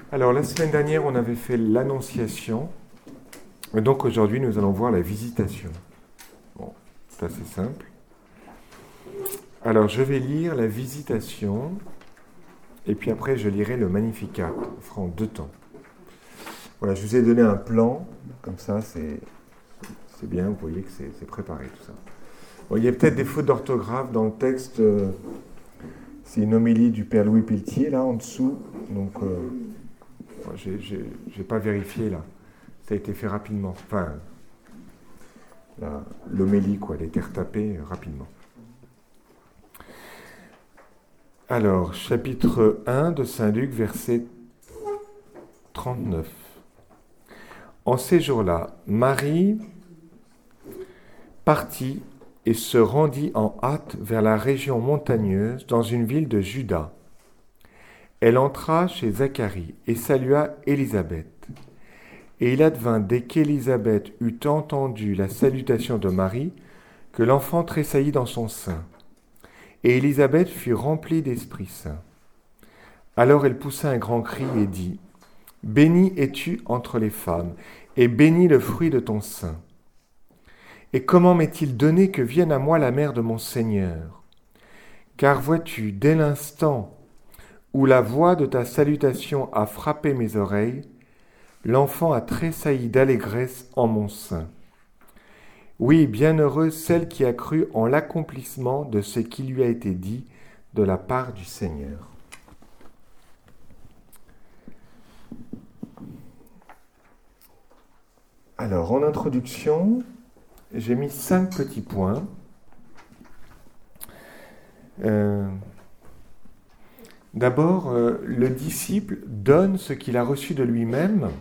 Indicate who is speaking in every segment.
Speaker 1: Alors, la semaine dernière, on avait fait l'Annonciation. Et donc, aujourd'hui, nous allons voir la Visitation. Bon, c'est assez simple. Alors, je vais lire la Visitation. Et puis après, je lirai le Magnificat. On fera en 2 temps. Voilà, je vous ai donné un plan. Comme ça, c'est bien. Vous voyez que c'est préparé, tout ça. Bon, il y a peut-être des fautes d'orthographe dans le texte. C'est une homélie du Père Louis Pelletier, là, en dessous. Donc, j'ai pas vérifié, là. Ça a été fait rapidement. Enfin, l'homélie, quoi, elle a été retapée rapidement. Alors, chapitre 1 de Saint-Luc, verset 39. En ces jours-là, Marie partit et se rendit en hâte vers la région montagneuse dans une ville de Juda. Elle entra chez Zacharie et salua Élisabeth. Et il advint dès qu'Élisabeth eut entendu la salutation de Marie, que l'enfant tressaillit dans son sein. Et Élisabeth fut remplie d'Esprit Saint. Alors elle poussa un grand cri et dit : « Bénie es-tu entre les femmes, et béni le fruit de ton sein. Et comment m'est-il donné que vienne à moi la mère de mon Seigneur ? Car vois-tu, dès l'instant où la voix de ta salutation a frappé mes oreilles, l'enfant a tressailli d'allégresse en mon sein. Oui, bienheureuse celle qui a cru en l'accomplissement de ce qui lui a été dit de la part du Seigneur. » Alors, en introduction, j'ai mis 5 petits points. D'abord, le disciple donne ce qu'il a reçu de lui-même,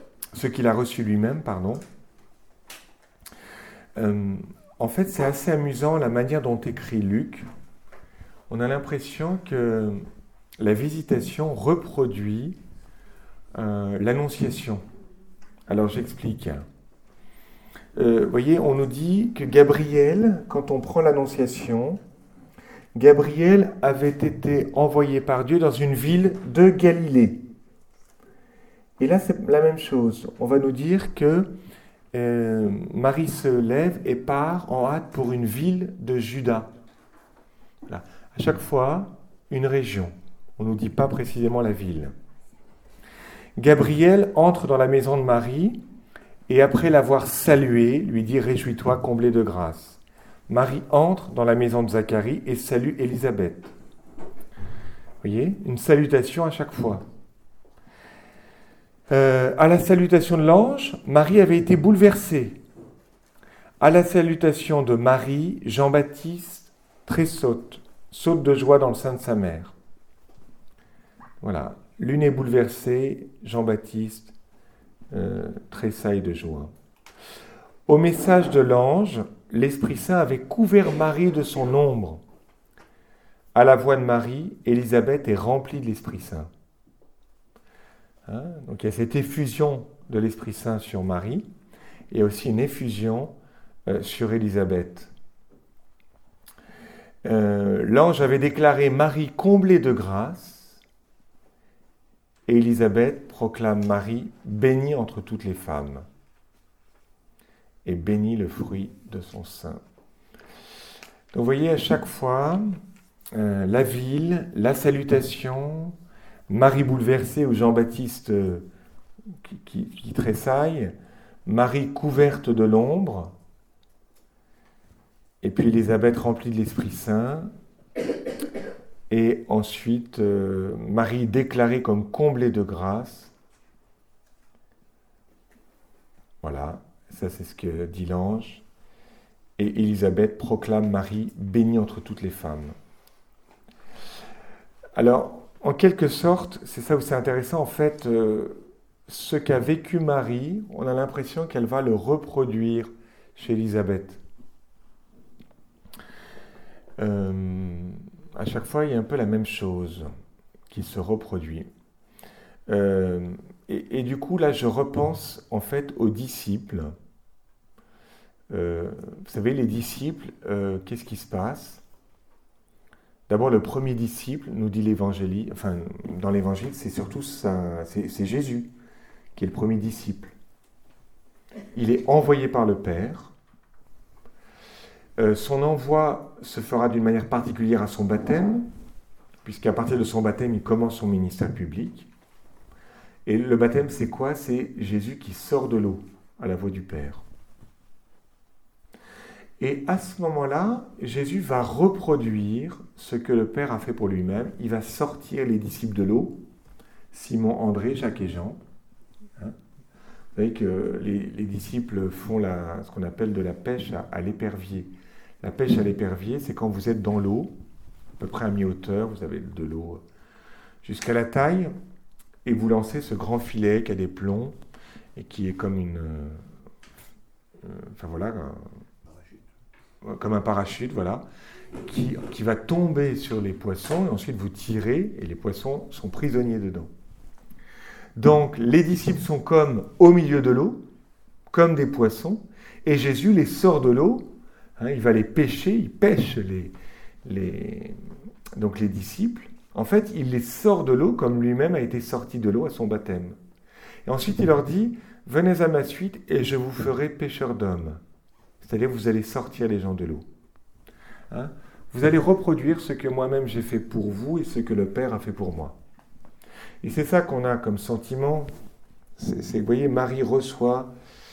Speaker 1: En fait, c'est assez amusant la manière dont écrit Luc. On a l'impression que la Visitation reproduit l'Annonciation. Alors, j'explique. Voyez, on nous dit que Gabriel, quand on prend l'Annonciation, Gabriel avait été envoyé par Dieu dans une ville de Galilée. Et là, c'est la même chose. On va nous dire que Marie se lève et part en hâte pour une ville de Juda. Voilà. À chaque fois, une région. On ne nous dit pas précisément la ville. Gabriel entre dans la maison de Marie et après l'avoir saluée, lui dit « Réjouis-toi, comblée de grâce ». Marie entre dans la maison de Zacharie et salue Élisabeth. Vous voyez, une salutation à chaque fois. À la salutation de l'ange, Marie avait été bouleversée. À la salutation de Marie, Jean-Baptiste tressaute, saute de joie dans le sein de sa mère. Voilà, l'une est bouleversée, Jean-Baptiste tressaille de joie. Au message de l'ange, l'Esprit Saint avait couvert Marie de son ombre. À la voix de Marie, Élisabeth est remplie de l'Esprit Saint. Donc il y a cette effusion de l'Esprit Saint sur Marie et aussi une effusion sur Élisabeth. L'ange avait déclaré Marie comblée de grâce et Élisabeth proclame Marie bénie entre toutes les femmes et béni le fruit de son sein. Donc vous voyez à chaque fois la ville, la salutation, Marie bouleversée ou Jean-Baptiste qui tressaille, Marie couverte de l'ombre, et puis Élisabeth remplie de l'Esprit Saint, et ensuite Marie déclarée comme comblée de grâce. Voilà, ça c'est ce que dit l'ange. Et Élisabeth proclame Marie bénie entre toutes les femmes. Alors, en quelque sorte, c'est ça où c'est intéressant, en fait, ce qu'a vécu Marie, on a l'impression qu'elle va le reproduire chez Élisabeth. À chaque fois, il y a un peu la même chose qui se reproduit. Et du coup, là, je repense en fait aux disciples. Vous savez, les disciples, qu'est-ce qui se passe ? D'abord, le premier disciple, nous dit l'évangile, enfin, dans l'évangile, c'est surtout c'est Jésus qui est le premier disciple. Il est envoyé par le Père. Son envoi se fera d'une manière particulière à son baptême, puisqu'à partir de son baptême, il commence son ministère public. Et le baptême, c'est quoi? C'est Jésus qui sort de l'eau à la voix du Père. Et à ce moment-là, Jésus va reproduire ce que le Père a fait pour lui-même. Il va sortir les disciples de l'eau, Simon, André, Jacques et Jean. Vous savez que les disciples font ce qu'on appelle de la pêche à l'épervier. La pêche à l'épervier, c'est quand vous êtes dans l'eau, à peu près à mi-hauteur, vous avez de l'eau jusqu'à la taille, et vous lancez ce grand filet qui a des plombs, et qui est comme comme un parachute, voilà, qui va tomber sur les poissons, et ensuite vous tirez, et les poissons sont prisonniers dedans. Donc, les disciples sont comme au milieu de l'eau, comme des poissons, et Jésus les sort de l'eau, il va les pêcher, il pêche donc les disciples. En fait, il les sort de l'eau comme lui-même a été sorti de l'eau à son baptême. Et ensuite, il leur dit, « Venez à ma suite et je vous ferai pêcheurs d'hommes. » C'est-à-dire, vous allez sortir les gens de l'eau. Vous allez reproduire ce que moi-même j'ai fait pour vous et ce que le Père a fait pour moi. Et c'est ça qu'on a comme sentiment. Vous voyez, Marie reçoit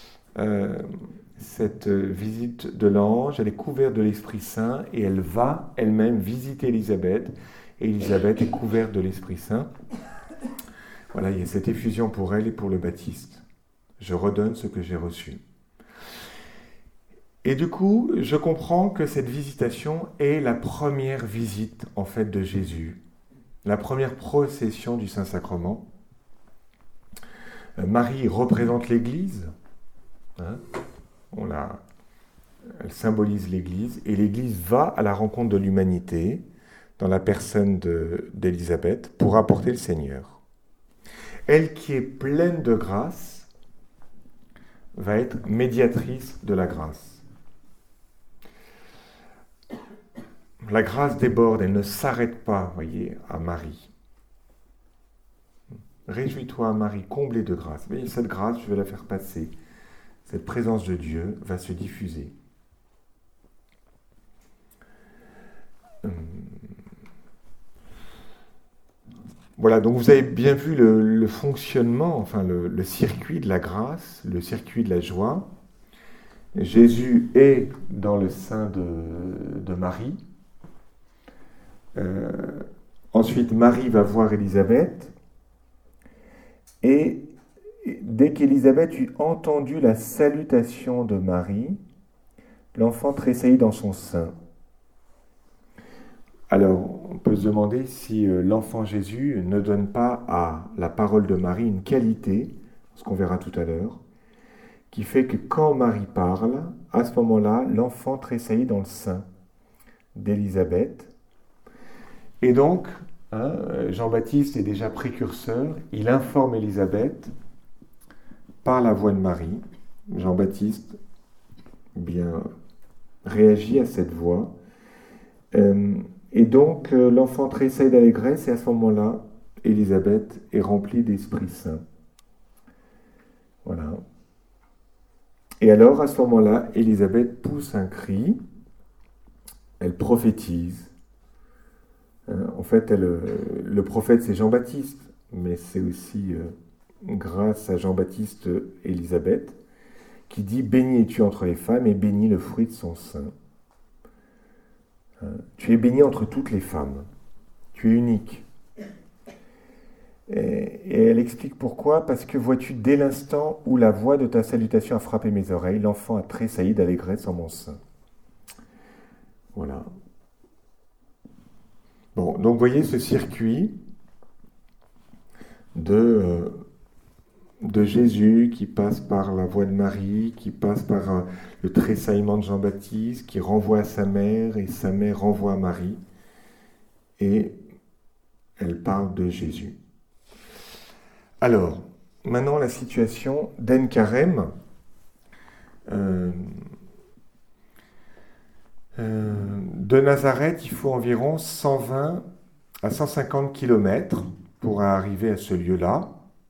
Speaker 1: cette visite de l'ange, elle est couverte de l'Esprit Saint et elle va elle-même visiter Élisabeth. Et Élisabeth est couverte de l'Esprit Saint. Voilà, il y a cette effusion pour elle et pour le Baptiste. Je redonne ce que j'ai reçu. Et du coup, je comprends que cette visitation est la première visite, en fait, de Jésus. La première procession du Saint-Sacrement. Marie représente l'Église. Elle symbolise l'Église. Et l'Église va à la rencontre de l'humanité, dans la personne d'Élisabeth, pour apporter le Seigneur. Elle qui est pleine de grâce, va être médiatrice de la grâce. La grâce déborde, elle ne s'arrête pas, voyez, à Marie. Réjouis-toi, Marie, comblée de grâce. Mais cette grâce, je vais la faire passer. Cette présence de Dieu va se diffuser. Voilà, donc vous avez bien vu le fonctionnement, enfin le circuit de la grâce, le circuit de la joie. Jésus est dans le sein de Marie. Ensuite, Marie va voir Élisabeth. Et dès qu'Élisabeth eut entendu la salutation de Marie, l'enfant tressaillit dans son sein. Alors, on peut se demander si l'enfant Jésus ne donne pas à la parole de Marie une qualité, ce qu'on verra tout à l'heure, qui fait que quand Marie parle, à ce moment-là, l'enfant tressaillit dans le sein d'Élisabeth. Et donc, Jean-Baptiste est déjà précurseur, il informe Élisabeth par la voix de Marie. Jean-Baptiste réagit à cette voix. Et donc, l'enfant tressaille d'allégresse, et à ce moment-là, Élisabeth est remplie d'Esprit Saint. Voilà. Et alors, à ce moment-là, Élisabeth pousse un cri, elle prophétise. En fait, le prophète, c'est Jean-Baptiste, mais c'est aussi grâce à Jean-Baptiste Élisabeth, qui dit « Béni es-tu entre les femmes, et béni le fruit de son sein. » Tu es béni entre toutes les femmes. Tu es unique. Et elle explique pourquoi. Parce que vois-tu, dès l'instant où la voix de ta salutation a frappé mes oreilles, l'enfant a tressailli d'allégresse en mon sein. Voilà. Bon, donc vous voyez ce circuit de Jésus qui passe par la voix de Marie, qui passe par le tressaillement de Jean-Baptiste, qui renvoie à sa mère, et sa mère renvoie à Marie, et elle parle de Jésus. Alors, maintenant la situation d'En Carême. De Nazareth, il faut environ 120 à 150 kilomètres pour arriver à ce lieu-là.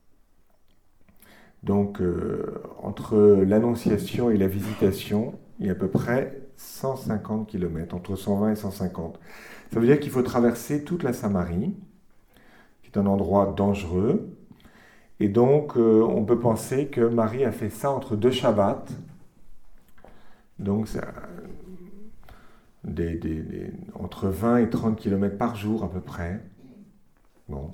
Speaker 1: Donc, entre l'Annonciation et la Visitation, il y a à peu près 150 kilomètres, entre 120 et 150. Ça veut dire qu'il faut traverser toute la Samarie, qui est un endroit dangereux. Et donc, on peut penser que Marie a fait ça entre 2 Shabbats. Donc, entre 20 et 30 kilomètres par jour à peu près. Bon.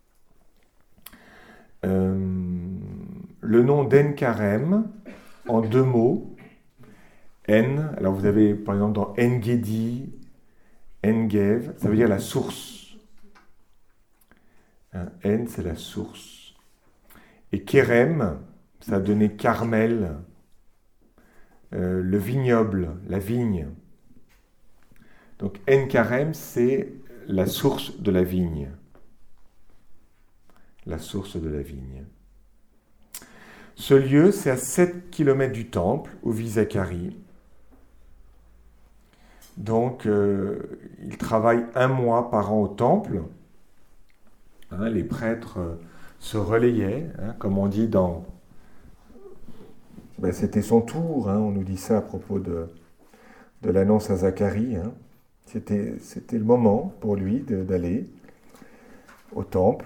Speaker 1: Le nom d'En Karem, en 2 mots. En, alors vous avez par exemple dans En-Gedi, En-Gev, ça veut dire la source. En, c'est la source. Et Kerem, ça a donné Carmel, le vignoble, la vigne. Donc En Karem, c'est la source de la vigne. La source de la vigne. Ce lieu, c'est à 7 km du temple, où vit Zacharie. Donc, il travaille 1 mois par an au temple. Hein, les prêtres se relayaient, hein, comme on dit dans... Ben, c'était son tour, hein, on nous dit ça à propos de l'annonce à Zacharie. Hein. C'était le moment pour lui d'aller au temple.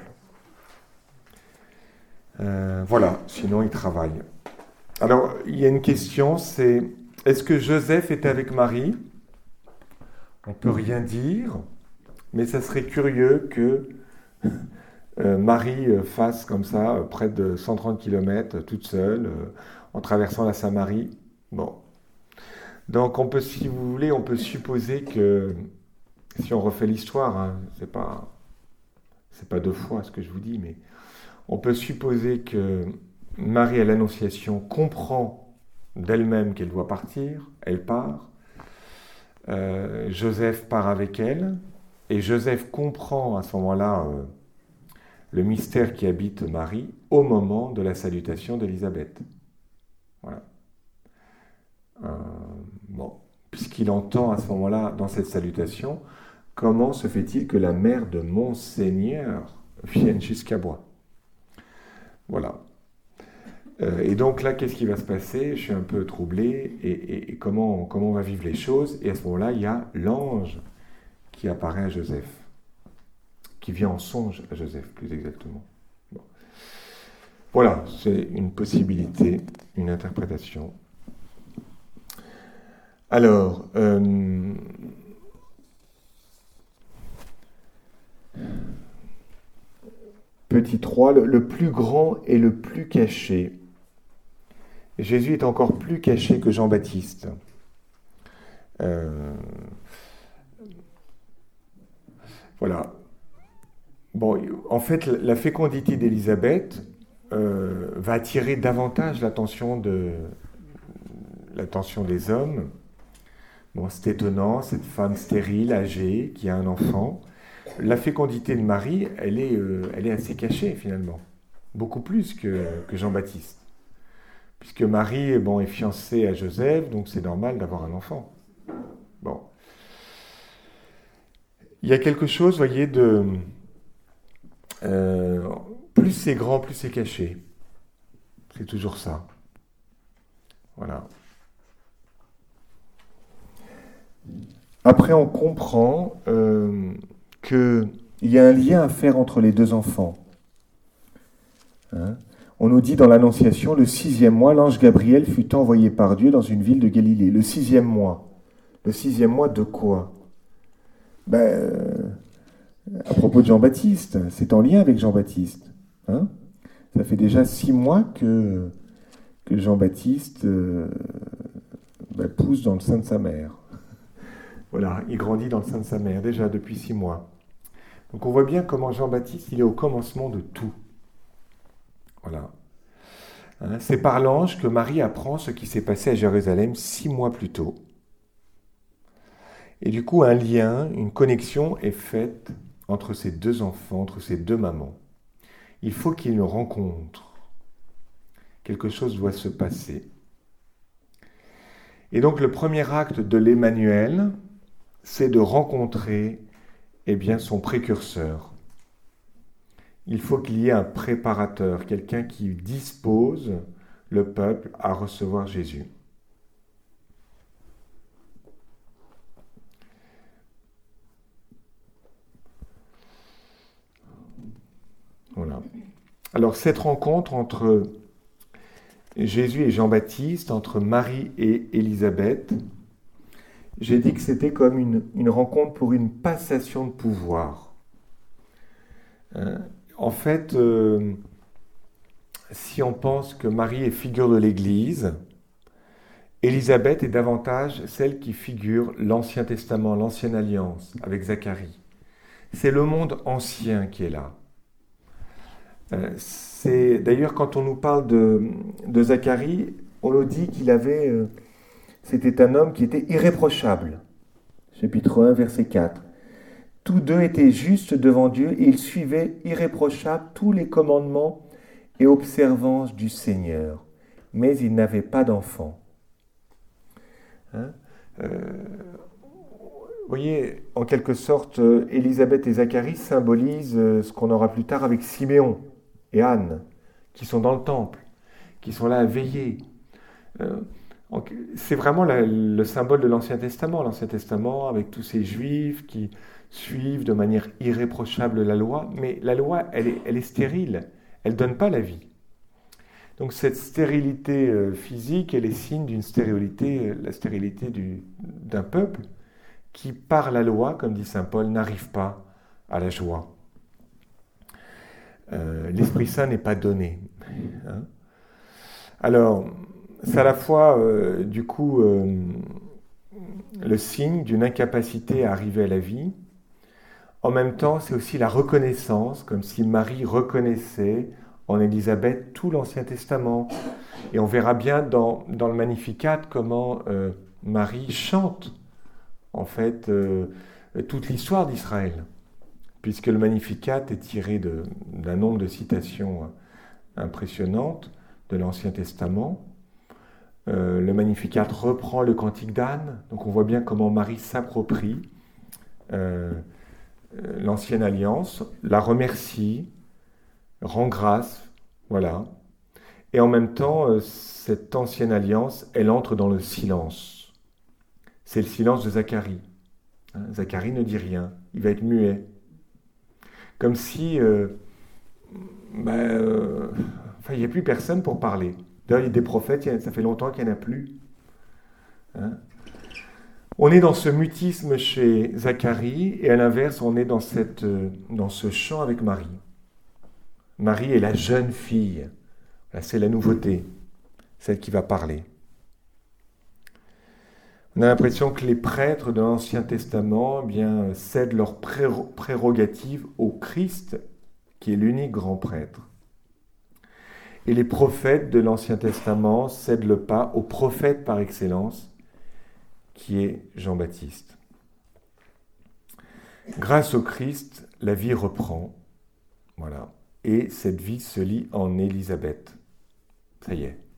Speaker 1: Voilà, sinon il travaille. Alors, il y a une question, c'est est-ce que Joseph était avec Marie ? On ne peut rien dire, mais ça serait curieux que Marie fasse comme ça, près de 130 km, toute seule, en traversant la Samarie. Bon. Donc, on peut, si vous voulez, on peut supposer que, si on refait l'histoire, hein, c'est pas 2 fois ce que je vous dis, mais on peut supposer que Marie à l'Annonciation comprend d'elle-même qu'elle doit partir, elle part, Joseph part avec elle, et Joseph comprend à ce moment-là le mystère qui habite Marie au moment de la salutation d'Élisabeth. Voilà. Bon, puisqu'il entend à ce moment-là, dans cette salutation, comment se fait-il que la mère de mon Seigneur vienne jusqu'à moi ? Voilà. Et donc là, qu'est-ce qui va se passer ? Je suis un peu troublé. Et comment on va vivre les choses ? Et à ce moment-là, il y a l'ange qui apparaît à Joseph. Qui vient en songe à Joseph, plus exactement. Bon. Voilà, c'est une possibilité, une interprétation. Alors, petit 3, le plus grand et le plus caché. Jésus est encore plus caché que Jean-Baptiste. Voilà. Bon, en fait, la fécondité d'Élisabeth va attirer davantage l'attention des hommes. Bon, c'est étonnant, cette femme stérile, âgée, qui a un enfant. La fécondité de Marie, elle est assez cachée finalement, beaucoup plus que Jean-Baptiste. Puisque Marie est fiancée à Joseph, donc c'est normal d'avoir un enfant. Bon. Il y a quelque chose, vous voyez, de... plus c'est grand, plus c'est caché. C'est toujours ça. Voilà. Après, on comprend qu'il y a un lien à faire entre les 2 enfants. Hein ? On nous dit dans l'Annonciation, le 6e mois, l'ange Gabriel fut envoyé par Dieu dans une ville de Galilée. Le 6e mois. Le 6e mois de quoi ? À propos de Jean-Baptiste, c'est en lien avec Jean-Baptiste. Hein ? Ça fait déjà 6 mois que Jean-Baptiste pousse dans le sein de sa mère. Voilà, il grandit dans le sein de sa mère, déjà depuis 6 mois. Donc on voit bien comment Jean-Baptiste, il est au commencement de tout. Voilà. Hein, c'est par l'ange que Marie apprend ce qui s'est passé à Jérusalem 6 mois plus tôt. Et du coup, un lien, une connexion est faite entre ces 2 enfants, entre ces 2 mamans. Il faut qu'ils le rencontrent. Quelque chose doit se passer. Et donc le premier acte de l'Emmanuel, c'est de rencontrer son précurseur. Il faut qu'il y ait un préparateur, quelqu'un qui dispose le peuple à recevoir Jésus. Voilà. Alors cette rencontre entre Jésus et Jean-Baptiste, entre Marie et Élisabeth, j'ai dit que c'était comme une rencontre pour une passation de pouvoir. En fait, si on pense que Marie est figure de l'Église, Élisabeth est davantage celle qui figure l'Ancien Testament, l'Ancienne Alliance, avec Zacharie. C'est le monde ancien qui est là. C'est d'ailleurs quand on nous parle de Zacharie, on nous dit qu'il avait, c'était un homme qui était irréprochable. Chapitre 1, verset 4. Tous deux étaient justes devant Dieu et ils suivaient irréprochables tous les commandements et observances du Seigneur. Mais ils n'avaient pas d'enfants. Vous voyez, en quelque sorte, Élisabeth et Zacharie symbolisent ce qu'on aura plus tard avec Siméon et Anne, qui sont dans le temple, qui sont là à veiller. C'est vraiment le symbole de l'Ancien Testament. L'Ancien Testament, avec tous ces Juifs qui suivent de manière irréprochable la loi, mais la loi, elle est stérile, elle ne donne pas la vie. Donc cette stérilité physique, elle est signe d'une stérilité, la stérilité d'un peuple qui, par la loi, comme dit saint Paul, n'arrive pas à la joie. L'Esprit Saint n'est pas donné. Alors, c'est à la fois, le signe d'une incapacité à arriver à la vie. En même temps, c'est aussi la reconnaissance, comme si Marie reconnaissait en Élisabeth tout l'Ancien Testament. Et on verra bien dans le Magnificat comment Marie chante, en fait, toute l'histoire d'Israël, puisque le Magnificat est tiré d'un nombre de citations impressionnantes de l'Ancien Testament. Le Magnificat reprend le Cantique d'Anne, donc on voit bien comment Marie s'approprie l'Ancienne Alliance, la remercie, rend grâce, voilà. Et en même temps, cette Ancienne Alliance, elle entre dans le silence. C'est le silence de Zacharie. Zacharie ne dit rien, il va être muet. Comme si, il n'y a plus personne pour parler. D'ailleurs, il y a des prophètes, ça fait longtemps qu'il n'y en a plus. On est dans ce mutisme chez Zacharie, et à l'inverse, on est dans ce chant avec Marie. Marie est la jeune fille. Là, c'est la nouveauté, celle qui va parler. On a l'impression que les prêtres de l'Ancien Testament cèdent leurs prérogatives au Christ, qui est l'unique grand prêtre. Et les prophètes de l'Ancien Testament cèdent le pas au prophète par excellence, qui est Jean-Baptiste. Grâce au Christ, la vie reprend. Voilà. Et cette vie se lie en Élisabeth. Ça y est.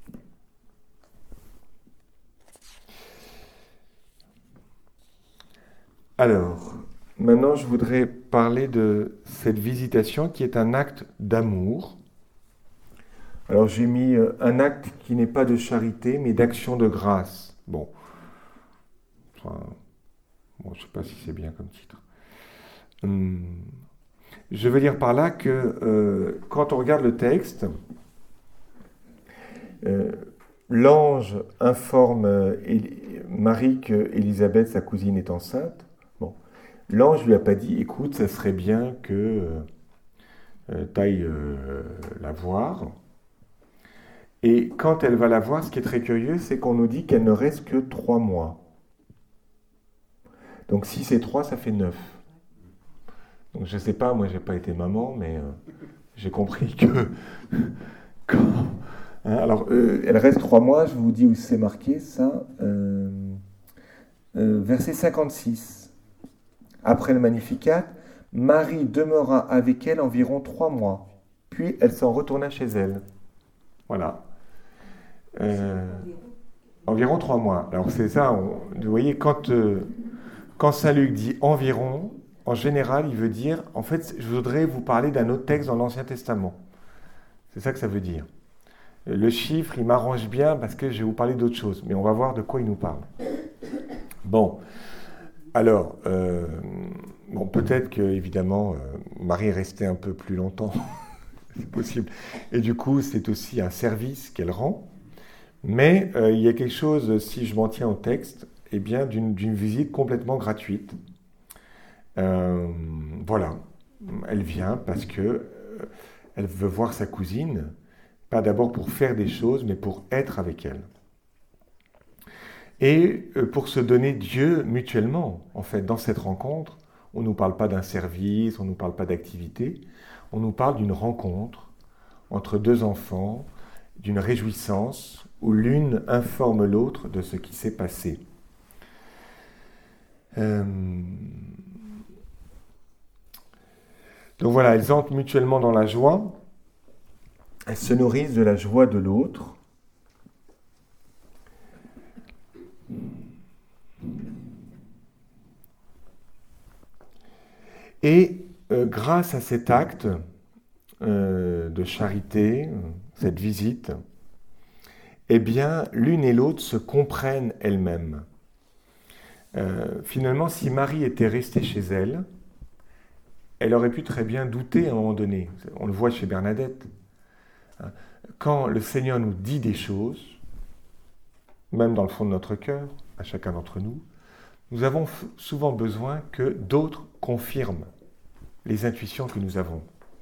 Speaker 1: Alors, maintenant je voudrais parler de cette visitation qui est un acte d'amour. Alors j'ai mis un acte qui n'est pas de charité, mais d'action de grâce. Bon, je ne sais pas si c'est bien comme titre. Je veux dire par là que quand on regarde le texte, l'ange informe Marie qu'Élisabeth, sa cousine, est enceinte. Bon, l'ange lui a pas dit, écoute, ça serait bien que tu ailles la voir. Et quand elle va la voir, ce qui est très curieux, c'est qu'on nous dit qu'elle ne reste que 3 mois. Donc 6 et 3, ça fait 9. Donc je ne sais pas, moi j'ai pas été maman, mais j'ai compris que elle reste 3 mois, je vous dis où c'est marqué, ça. Verset 56. Après le Magnificat, Marie demeura avec elle environ 3 mois, puis elle s'en retourna chez elle. Voilà. Environ 3 mois. Alors c'est ça, vous voyez, quand Saint Luc dit environ, en général, il veut dire, en fait, je voudrais vous parler d'un autre texte dans l'Ancien Testament. C'est ça que ça veut dire. Le chiffre, il m'arrange bien parce que je vais vous parler d'autre chose, mais on va voir de quoi il nous parle. Bon, alors, bon, peut-être que, évidemment, Marie est restée un peu plus longtemps, c'est possible, et du coup, c'est aussi un service qu'elle rend, mais il y a quelque chose, si je m'en tiens au texte, eh bien, d'une visite complètement gratuite. Voilà, elle vient parce que elle veut voir sa cousine, pas d'abord pour faire des choses, mais pour être avec elle. Et pour se donner Dieu mutuellement, en fait, dans cette rencontre, on ne nous parle pas d'un service, on ne nous parle pas d'activité, on nous parle d'une rencontre entre deux enfants, d'une réjouissance où l'une informe l'autre de ce qui s'est passé. Donc voilà, elles entrent mutuellement dans la joie, elles se nourrissent de la joie de l'autre. Et grâce à cet acte de charité, cette visite, eh bien, l'une et l'autre se comprennent elles-mêmes. Finalement, si Marie était restée chez elle, elle aurait pu très bien douter à un moment donné. On le voit chez Bernadette. Quand le Seigneur nous dit des choses, même dans le fond de notre cœur, à chacun d'entre nous, nous avons souvent besoin que d'autres confirment les intuitions que nous avons.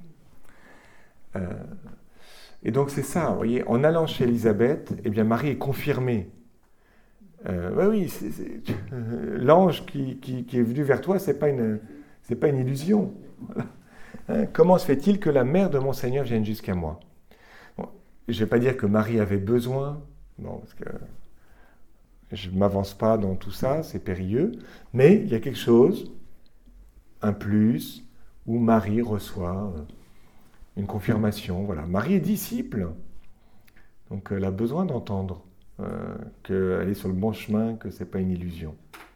Speaker 1: Et donc c'est ça, vous voyez, en allant chez Élisabeth, eh bien Marie est confirmée. Oui, l'ange qui est venu vers toi, c'est pas une illusion. Voilà. Comment se fait-il que la mère de mon Seigneur vienne jusqu'à moi? Bon, je ne vais pas dire que Marie avait besoin, non, parce que je ne m'avance pas dans tout ça, c'est périlleux, mais il y a quelque chose, un plus, où Marie reçoit une confirmation. Voilà. Marie est disciple, donc elle a besoin d'entendre qu'elle est sur le bon chemin, que ce n'est pas une illusion.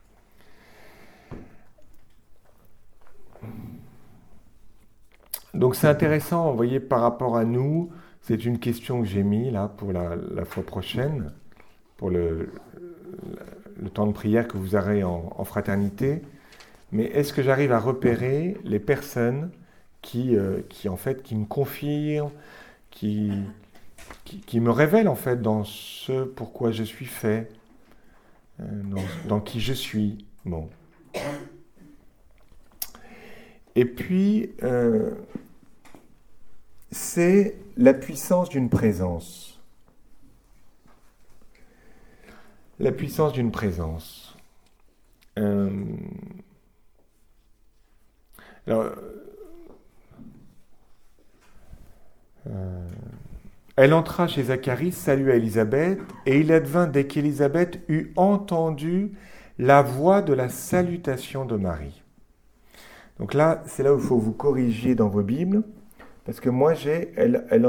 Speaker 1: Donc c'est intéressant, vous voyez, par rapport à nous, c'est une question que j'ai mis là pour la fois prochaine, pour le temps de prière que vous aurez en fraternité. Mais est-ce que j'arrive à repérer les personnes qui en fait, qui me confirment, qui me révèlent en fait dans ce pourquoi je suis fait, dans qui je suis. Bon. Et puis, c'est la puissance d'une présence. La puissance d'une présence. Alors, elle entra chez Zacharie, salua Élisabeth, et il advint dès qu'Élisabeth eut entendu la voix de la salutation de Marie. Donc là, c'est là où il faut vous corriger dans vos Bibles, parce que moi j'ai, elle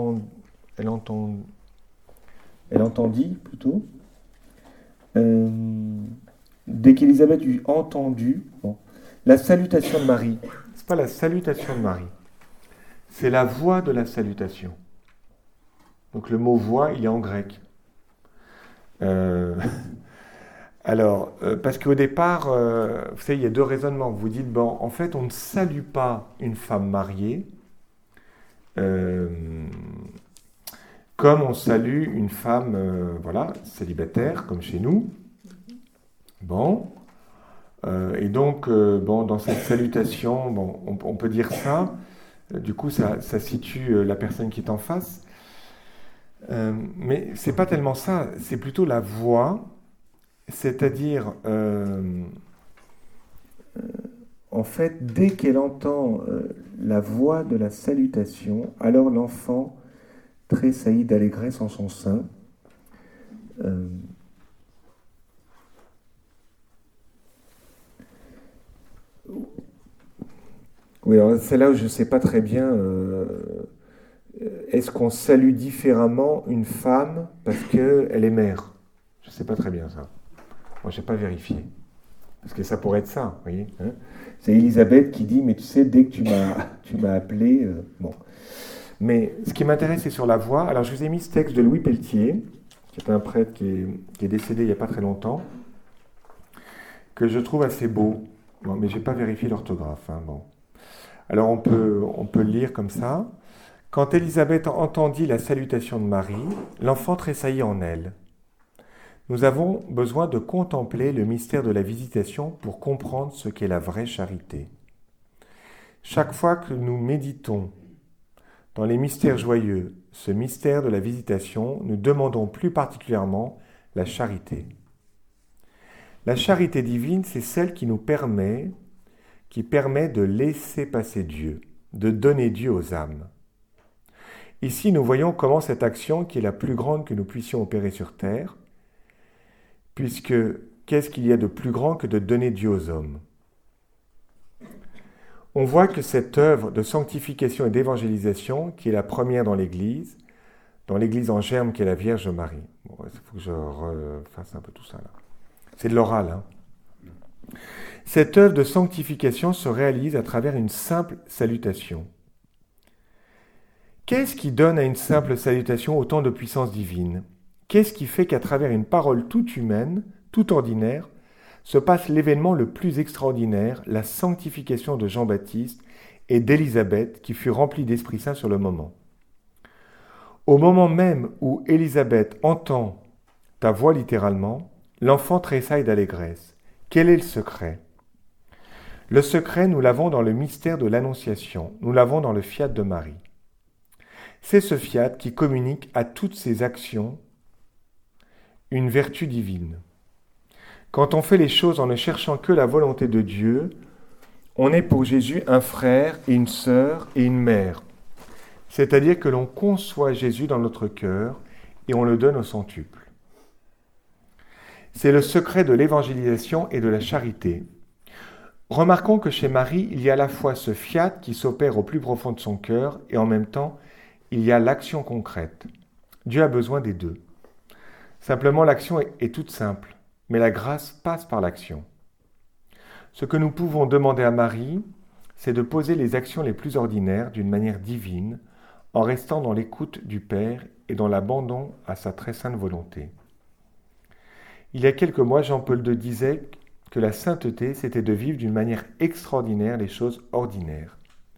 Speaker 1: entendit plutôt, dès qu'Élisabeth eut entendu, bon, la salutation de Marie. C'est pas la salutation de Marie, c'est la voix de la salutation. Donc le mot voix, il est en grec. Alors, parce qu'au départ, vous savez, il y a deux raisonnements. Vous dites, bon, en fait, on ne salue pas une femme mariée comme on salue une femme, voilà, célibataire, comme chez nous. Bon. Et donc, bon, dans cette salutation, bon, on peut dire ça. Du coup, ça situe la personne qui est en face. Mais c'est pas tellement ça. C'est plutôt la voix. C'est-à-dire, en fait, dès qu'elle entend la voix de la salutation, alors l'enfant tressaillit d'allégresse en son sein. Oui, alors c'est là où je ne sais pas très bien. Est-ce qu'on salue différemment une femme parce qu'elle est mère? Je ne c'est pas très bien ça. Moi, je n'ai pas vérifié. Parce que ça pourrait être ça, vous voyez. Hein, c'est Élisabeth qui dit, mais tu sais, dès que tu m'as appelé... bon. Mais ce qui m'intéresse, c'est sur la voix. Alors, je vous ai mis ce texte de Louis Pelletier, qui est un prêtre qui est décédé il n'y a pas très longtemps, que je trouve assez beau. Bon, mais je n'ai pas vérifié l'orthographe. Hein, bon. Alors, on peut le lire comme ça. Quand Élisabeth entendit la salutation de Marie, l'enfant tressaillit en elle. Nous avons besoin de contempler le mystère de la visitation pour comprendre ce qu'est la vraie charité. Chaque fois que nous méditons dans les mystères joyeux, ce mystère de la visitation, nous demandons plus particulièrement la charité. La charité divine, c'est celle qui permet de laisser passer Dieu, de donner Dieu aux âmes. Ici, nous voyons comment cette action, qui est la plus grande que nous puissions opérer sur terre, puisque qu'est-ce qu'il y a de plus grand que de donner Dieu aux hommes? On voit que cette œuvre de sanctification et d'évangélisation, qui est la première dans l'Église en germe qui est la Vierge Marie. Bon, il faut que je refasse un peu tout ça là. C'est de l'oral. Hein. Cette œuvre de sanctification se réalise à travers une simple salutation. Qu'est-ce qui donne à une simple salutation autant de puissance divine ? Qu'est-ce qui fait qu'à travers une parole toute humaine, toute ordinaire, se passe l'événement le plus extraordinaire, la sanctification de Jean-Baptiste et d'Élisabeth, qui fut remplie d'Esprit Saint sur le moment. Au moment même où Élisabeth entend ta voix littéralement, l'enfant tressaille d'allégresse. Quel est le secret ? Le secret, nous l'avons dans le mystère de l'Annonciation, nous l'avons dans le fiat de Marie. C'est ce fiat qui communique à toutes ses actions une vertu divine. Quand on fait les choses en ne cherchant que la volonté de Dieu, on est pour Jésus un frère et une sœur et une mère. C'est-à-dire que l'on conçoit Jésus dans notre cœur et on le donne au centuple. C'est le secret de l'évangélisation et de la charité. Remarquons que chez Marie, il y a à la fois ce fiat qui s'opère au plus profond de son cœur et en même temps, il y a l'action concrète. Dieu a besoin des deux. Simplement, l'action est toute simple, mais la grâce passe par l'action. Ce que nous pouvons demander à Marie, c'est de poser les actions les plus ordinaires d'une manière divine, en restant dans l'écoute du Père et dans l'abandon à sa très sainte volonté. Il y a quelques mois, Jean-Paul II disait que la sainteté, c'était de vivre d'une manière extraordinaire les choses ordinaires.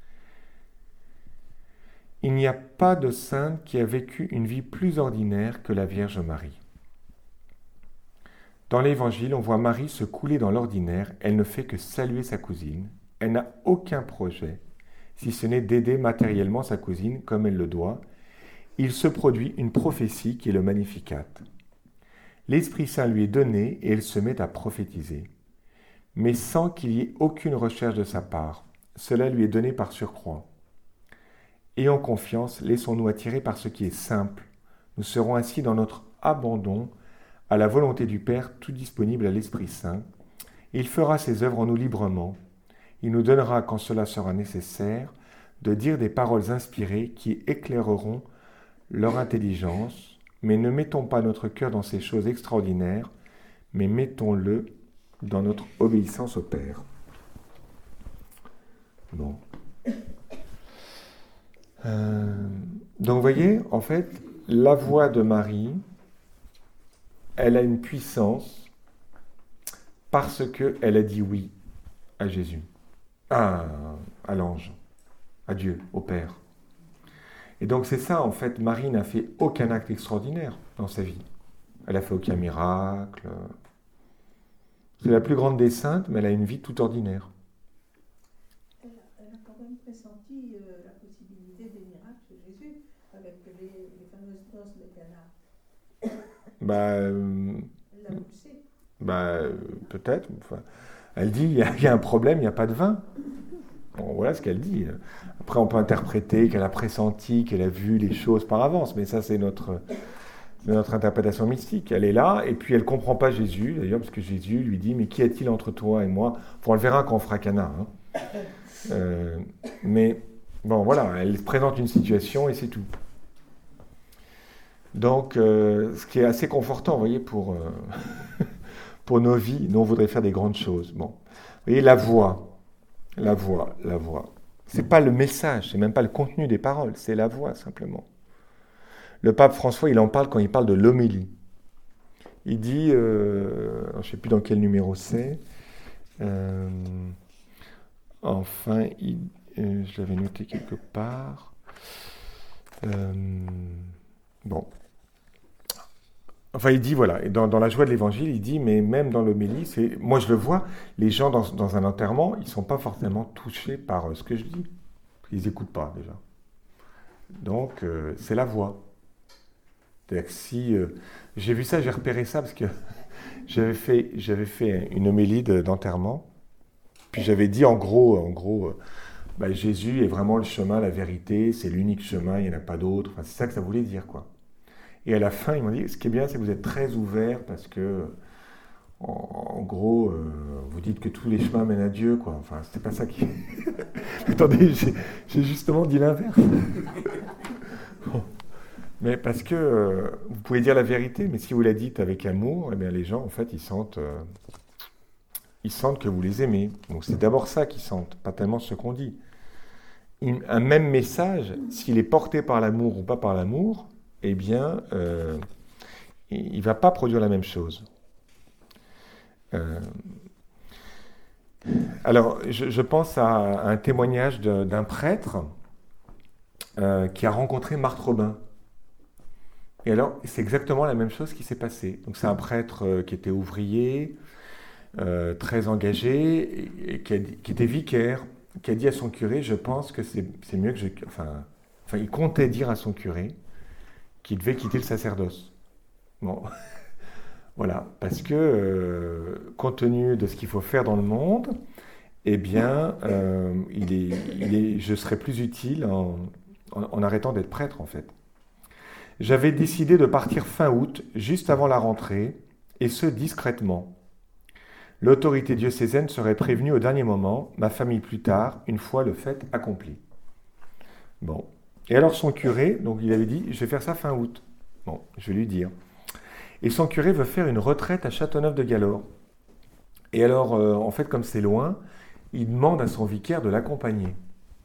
Speaker 1: Il n'y a pas de sainte qui a vécu une vie plus ordinaire que la Vierge Marie. Dans l'Évangile, on voit Marie se couler dans l'ordinaire, elle ne fait que saluer sa cousine, elle n'a aucun projet, si ce n'est d'aider matériellement sa cousine comme elle le doit. Il se produit une prophétie qui est le Magnificat. L'Esprit Saint lui est donné et elle se met à prophétiser, mais sans qu'il y ait aucune recherche de sa part. Cela lui est donné par surcroît. Ayons confiance, laissons-nous attirer par ce qui est simple. Nous serons ainsi dans notre abandon à la volonté du Père, tout disponible à l'Esprit Saint. Il fera ses œuvres en nous librement. Il nous donnera, quand cela sera nécessaire, de dire des paroles inspirées qui éclaireront leur intelligence, mais ne mettons pas notre cœur dans ces choses extraordinaires, mais mettons-le dans notre obéissance au Père. Bon. Donc vous voyez, en fait, la voix de Marie, elle a une puissance parce qu'elle a dit oui à Jésus, à l'ange, à Dieu, au Père. Et donc c'est ça, en fait, Marie n'a fait aucun acte extraordinaire dans sa vie. Elle n'a fait aucun miracle. C'est la plus grande des saintes, mais elle a une vie toute ordinaire.
Speaker 2: Elle a quand même pressenti la possibilité des miracles chez Jésus, avec les fameuses noces de Cana. Elle l'a poussé.
Speaker 1: Peut-être. Enfin, elle dit, il y a un problème, il n'y a pas de vin. Bon, voilà ce qu'elle dit. Après, on peut interpréter qu'elle a pressenti, qu'elle a vu les choses par avance, mais ça, c'est notre interprétation mystique. Elle est là, et puis elle ne comprend pas Jésus, d'ailleurs, parce que Jésus lui dit, mais qu'y a-t-il entre toi et moi ? Enfin, on le verra quand on fera Cana. Mais, bon, voilà, elle présente une situation, et c'est tout. Donc, ce qui est assez confortant, vous voyez, pour nos vies. Nous, on voudrait faire des grandes choses. Bon. Vous voyez, la voix. C'est pas le message, c'est même pas le contenu des paroles, c'est la voix, simplement. Le pape François, il en parle quand il parle de l'homélie. Il dit, je ne sais plus dans quel numéro c'est, enfin, je l'avais noté quelque part. Bon. Enfin, il dit, voilà, et dans la joie de l'évangile, il dit, mais même dans l'homélie, moi je le vois, les gens dans un enterrement, ils ne sont pas forcément touchés par ce que je dis. Ils n'écoutent pas, déjà. Donc, c'est la voix. C'est-à-dire que si... j'ai vu ça, j'ai repéré ça, parce que j'avais fait une homélie d'enterrement, puis j'avais dit en gros, Jésus est vraiment le chemin, la vérité, c'est l'unique chemin, il n'y en a pas d'autre. Enfin, c'est ça que ça voulait dire, quoi. Et à la fin, ils m'ont dit, ce qui est bien, c'est que vous êtes très ouverts, parce que, en gros, vous dites que tous les chemins mènent à Dieu, quoi. Enfin, c'était pas ça qui... Attendez, j'ai justement dit l'inverse. Bon. Mais parce que vous pouvez dire la vérité, mais si vous la dites avec amour, eh bien les gens, en fait, ils sentent que vous les aimez. Donc c'est d'abord ça qu'ils sentent, pas tellement ce qu'on dit. Un même message, s'il est porté par l'amour ou pas par l'amour, eh bien, il ne va pas produire la même chose. Alors, je pense à un témoignage d'un prêtre qui a rencontré Marthe Robin. Et alors, c'est exactement la même chose qui s'est passée. Donc, c'est un prêtre qui était ouvrier, très engagé, et qui était vicaire, qui a dit à son curé, je pense que c'est mieux que je... Enfin, il comptait dire à son curé qu'il devait quitter le sacerdoce. Bon, voilà, parce que, compte tenu de ce qu'il faut faire dans le monde, eh bien, je serais plus utile en arrêtant d'être prêtre, en fait. J'avais décidé de partir fin août, juste avant la rentrée, et ce, discrètement. L'autorité diocésaine serait prévenue au dernier moment, ma famille plus tard, une fois le fait accompli. Bon. Et alors son curé, donc il avait dit, je vais faire ça fin août. Bon, je vais lui dire. Et son curé veut faire une retraite à Châteauneuf-de-Galor. Et alors, en fait, comme c'est loin, il demande à son vicaire de l'accompagner.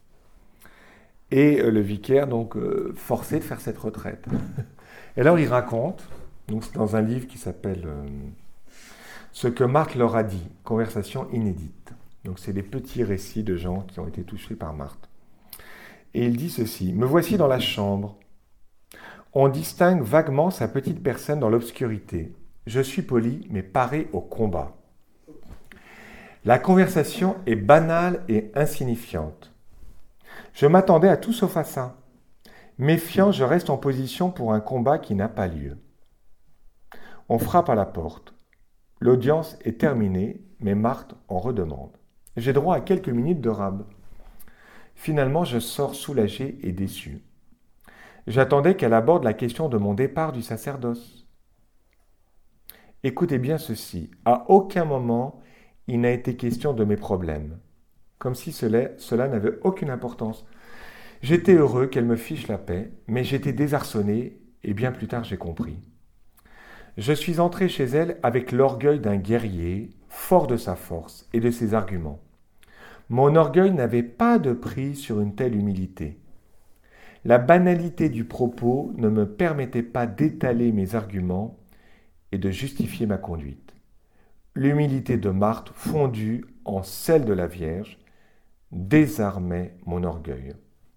Speaker 1: Et le vicaire, donc, forcé de faire cette retraite. Et alors, il raconte, donc c'est dans un livre qui s'appelle Ce que Marthe leur a dit, conversation inédite. Donc, c'est des petits récits de gens qui ont été touchés par Marthe. Et il dit ceci, me voici dans la chambre. On distingue vaguement sa petite personne dans l'obscurité. Je suis poli, mais paré au combat. La conversation est banale et insignifiante. Je m'attendais à tout sauf à ça. Méfiant, je reste en position pour un combat qui n'a pas lieu. On frappe à la porte. L'audience est terminée, mais Marthe en redemande. J'ai droit à quelques minutes de rab. Finalement, je sors soulagé et déçu. J'attendais qu'elle aborde la question de mon départ du sacerdoce. Écoutez bien ceci. À aucun moment, il n'a été question de mes problèmes. Comme si cela n'avait aucune importance. J'étais heureux qu'elle me fiche la paix, mais j'étais désarçonné, et bien plus tard j'ai compris. Je suis entré chez elle avec l'orgueil d'un guerrier, fort de sa force et de ses arguments. Mon orgueil n'avait pas de prise sur une telle humilité. La banalité du propos ne me permettait pas d'étaler mes arguments et de justifier ma conduite. L'humilité de Marthe, fondue en celle de la Vierge, désarmait mon orgueil.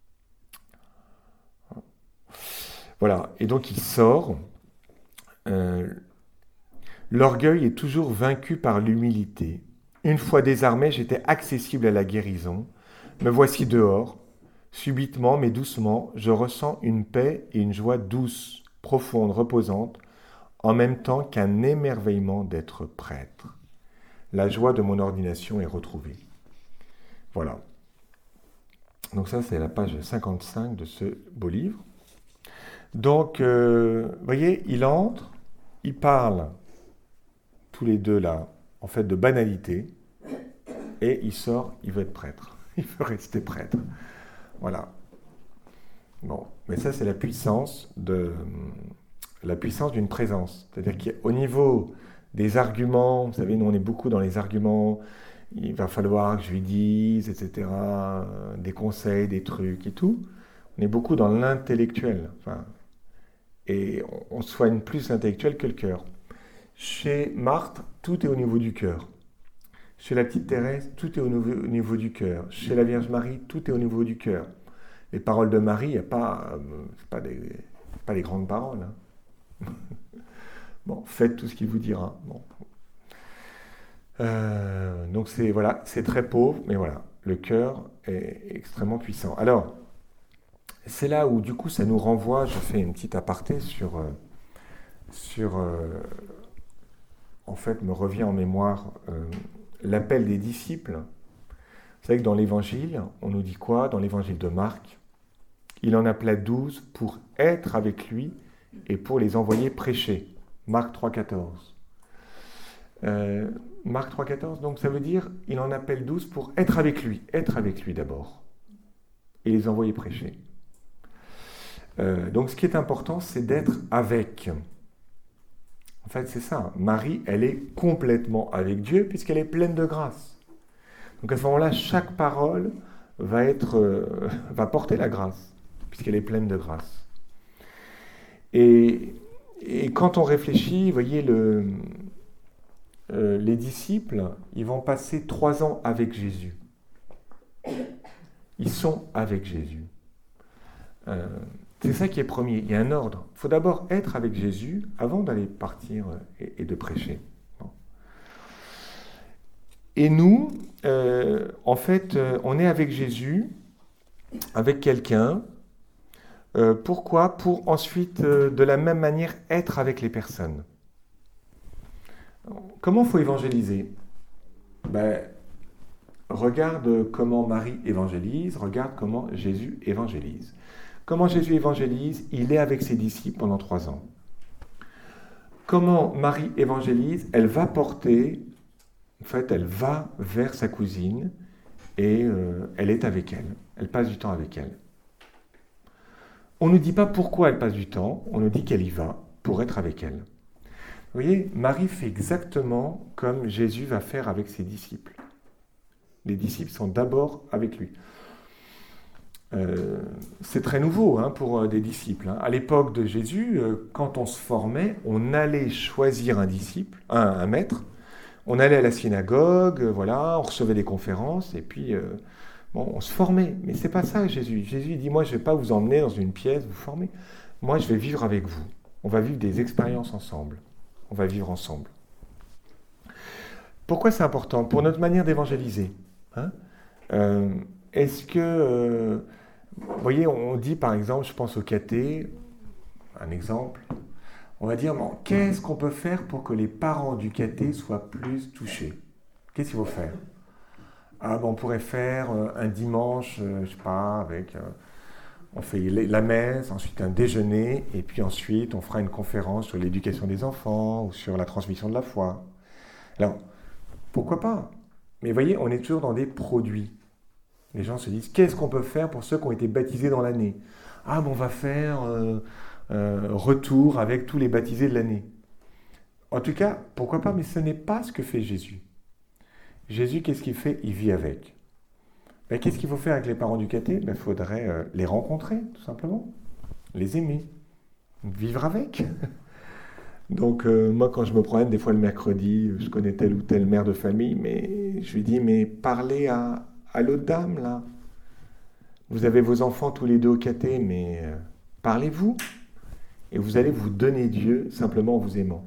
Speaker 1: Voilà, et donc il sort. L'orgueil est toujours vaincu par l'humilité. Une fois désarmé, j'étais accessible à la guérison. Me voici dehors. Subitement, mais doucement, je ressens une paix et une joie douce, profonde, reposante, en même temps qu'un émerveillement d'être prêtre. La joie de mon ordination est retrouvée. Voilà. Donc ça, c'est la page 55 de ce beau livre. Donc, vous voyez, il entre, il parle, tous les deux là, en fait, de banalité, et il sort, il veut être prêtre. Il veut rester prêtre. Voilà. Bon, mais ça, c'est la puissance de la puissance d'une présence. C'est-à-dire qu'au niveau des arguments, vous savez, nous on est beaucoup dans les arguments, il va falloir que je lui dise, etc., des conseils, des trucs et tout. On est beaucoup dans l'intellectuel. Enfin, et on soigne plus l'intellectuel que le cœur. Chez Marthe, tout est au niveau du cœur. Chez la petite Thérèse, tout est au niveau du cœur. Chez la Vierge Marie, tout est au niveau du cœur. Les paroles de Marie, il n'y a pas, pas des grandes paroles. Hein. Bon, faites tout ce qu'il vous dira. Bon. Donc c'est très pauvre, mais voilà, le cœur est extrêmement puissant. Alors, c'est là où du coup ça nous renvoie, je fais une petite aparté sur en fait me revient en mémoire l'appel des disciples. Vous savez que dans l'évangile, on nous dit quoi? Dans l'évangile de Marc, il en appela 12 pour être avec lui et pour les envoyer prêcher. Marc 3,14. Marc 3,14, donc ça veut dire il en appelle 12 pour être avec lui d'abord, et les envoyer prêcher. Donc ce qui est important, c'est d'être avec. En fait, c'est ça. Marie, elle est complètement avec Dieu puisqu'elle est pleine de grâce. Donc à ce moment-là, chaque parole va porter la grâce puisqu'elle est pleine de grâce. Et quand on réfléchit, vous voyez, les disciples, ils vont passer 3 ans avec Jésus. Ils sont avec Jésus. C'est ça qui est premier. Il y a un ordre. Il faut d'abord être avec Jésus avant d'aller partir et de prêcher. Bon. Et nous, en fait, on est avec Jésus, avec quelqu'un. Pourquoi? Pour ensuite, de la même manière, être avec les personnes. Comment il faut évangéliser? Regarde comment Marie évangélise, regarde comment Jésus évangélise. Comment Jésus évangélise? Il est avec ses disciples pendant 3 ans. Comment Marie évangélise? Elle va porter, en fait, elle va vers sa cousine et elle est avec elle. Elle passe du temps avec elle. On ne nous dit pas pourquoi elle passe du temps, on nous dit qu'elle y va pour être avec elle. Vous voyez, Marie fait exactement comme Jésus va faire avec ses disciples. Les disciples sont d'abord avec lui. C'est très nouveau pour des disciples. À l'époque de Jésus, quand on se formait, on allait choisir un disciple, un maître. On allait à la synagogue, voilà, on recevait des conférences et puis on se formait. Mais c'est pas ça Jésus. Jésus dit, moi je vais pas vous emmener dans une pièce, vous former. Moi je vais vivre avec vous. On va vivre des expériences ensemble. On va vivre ensemble. Pourquoi c'est important? Pour notre manière d'évangéliser. Est-ce que... vous voyez, on dit par exemple, je pense au caté, un exemple, on va dire, bon, qu'est-ce qu'on peut faire pour que les parents du caté soient plus touchés? Qu'est-ce qu'il faut faire? On pourrait faire un dimanche, je sais pas, avec... on fait la messe, ensuite un déjeuner, et puis ensuite on fera une conférence sur l'éducation des enfants ou sur la transmission de la foi. Alors, pourquoi pas? Mais vous voyez, on est toujours dans des produits. Les gens se disent, qu'est-ce qu'on peut faire pour ceux qui ont été baptisés dans l'année? On va faire retour avec tous les baptisés de l'année. En tout cas, pourquoi pas, mais ce n'est pas ce que fait Jésus. Jésus, qu'est-ce qu'il fait? Il vit avec. Qu'est-ce qu'il faut faire avec les parents du caté? Il faudrait les rencontrer, tout simplement. Les aimer. Vivre avec. Donc, moi, quand je me promène, des fois le mercredi, je connais telle ou telle mère de famille, mais je lui dis, mais parlez à l'autre dame, là. Vous avez vos enfants tous les deux au caté, mais parlez-vous. Et vous allez vous donner Dieu simplement en vous aimant.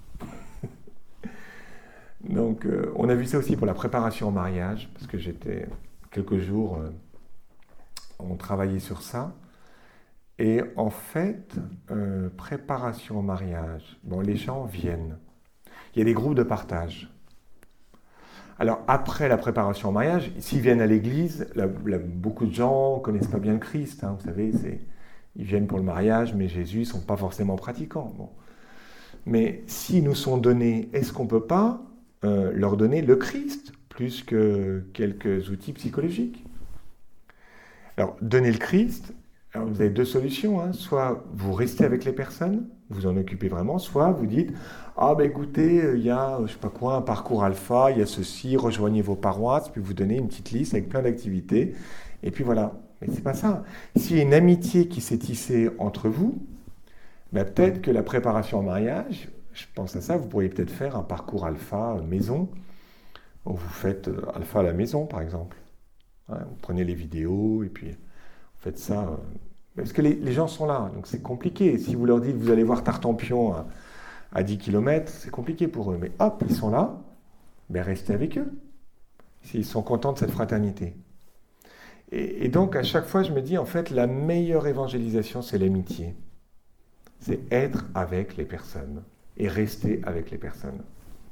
Speaker 1: Donc, on a vu ça aussi pour la préparation au mariage, parce que j'étais quelques jours, on travaillait sur ça. Et en fait, préparation au mariage, les gens viennent. Il y a des groupes de partage. Alors, après la préparation au mariage, s'ils viennent à l'église, beaucoup de gens ne connaissent pas bien le Christ. Vous savez, ils viennent pour le mariage, mais Jésus, ils ne sont pas forcément pratiquants. Bon. Mais s'ils nous sont donnés, est-ce qu'on ne peut pas leur donner le Christ, plus que quelques outils psychologiques? Alors, donner le Christ, Alors, vous avez deux solutions, hein. Soit vous restez avec les personnes, vous en occupez vraiment, soit vous dites ah ben écoutez, il y a je sais pas quoi, un parcours alpha, il y a ceci, rejoignez vos paroisses, puis vous donnez une petite liste avec plein d'activités, et puis voilà. Mais c'est pas ça. S'il y a une amitié qui s'est tissée entre vous, ben peut-être que la préparation au mariage, je pense à ça, vous pourriez peut-être faire un parcours alpha maison, où vous faites alpha à la maison par exemple. Ouais, vous prenez les vidéos et puis vous faites ça. Parce que les gens sont là, donc c'est compliqué. Si vous leur dites vous allez voir Tartampion à 10 km, c'est compliqué pour eux. Mais hop, ils sont là, ben restez avec eux. S'ils sont contents de cette fraternité. Et donc à chaque fois, je me dis en fait, la meilleure évangélisation, c'est l'amitié. C'est être avec les personnes et rester avec les personnes.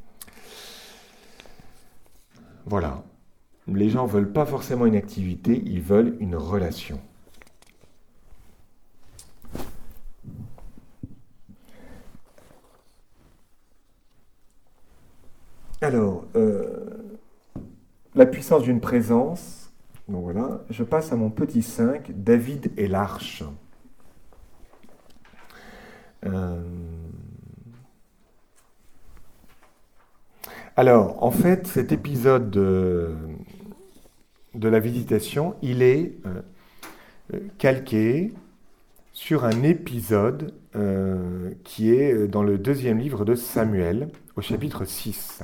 Speaker 1: Voilà. Les gens ne veulent pas forcément une activité, ils veulent une relation. Alors, la puissance d'une présence. Donc voilà, je passe à mon petit 5, David et l'arche. Alors, en fait, cet épisode de la visitation, il est calqué sur un épisode qui est dans le 2e livre de Samuel, au chapitre 6.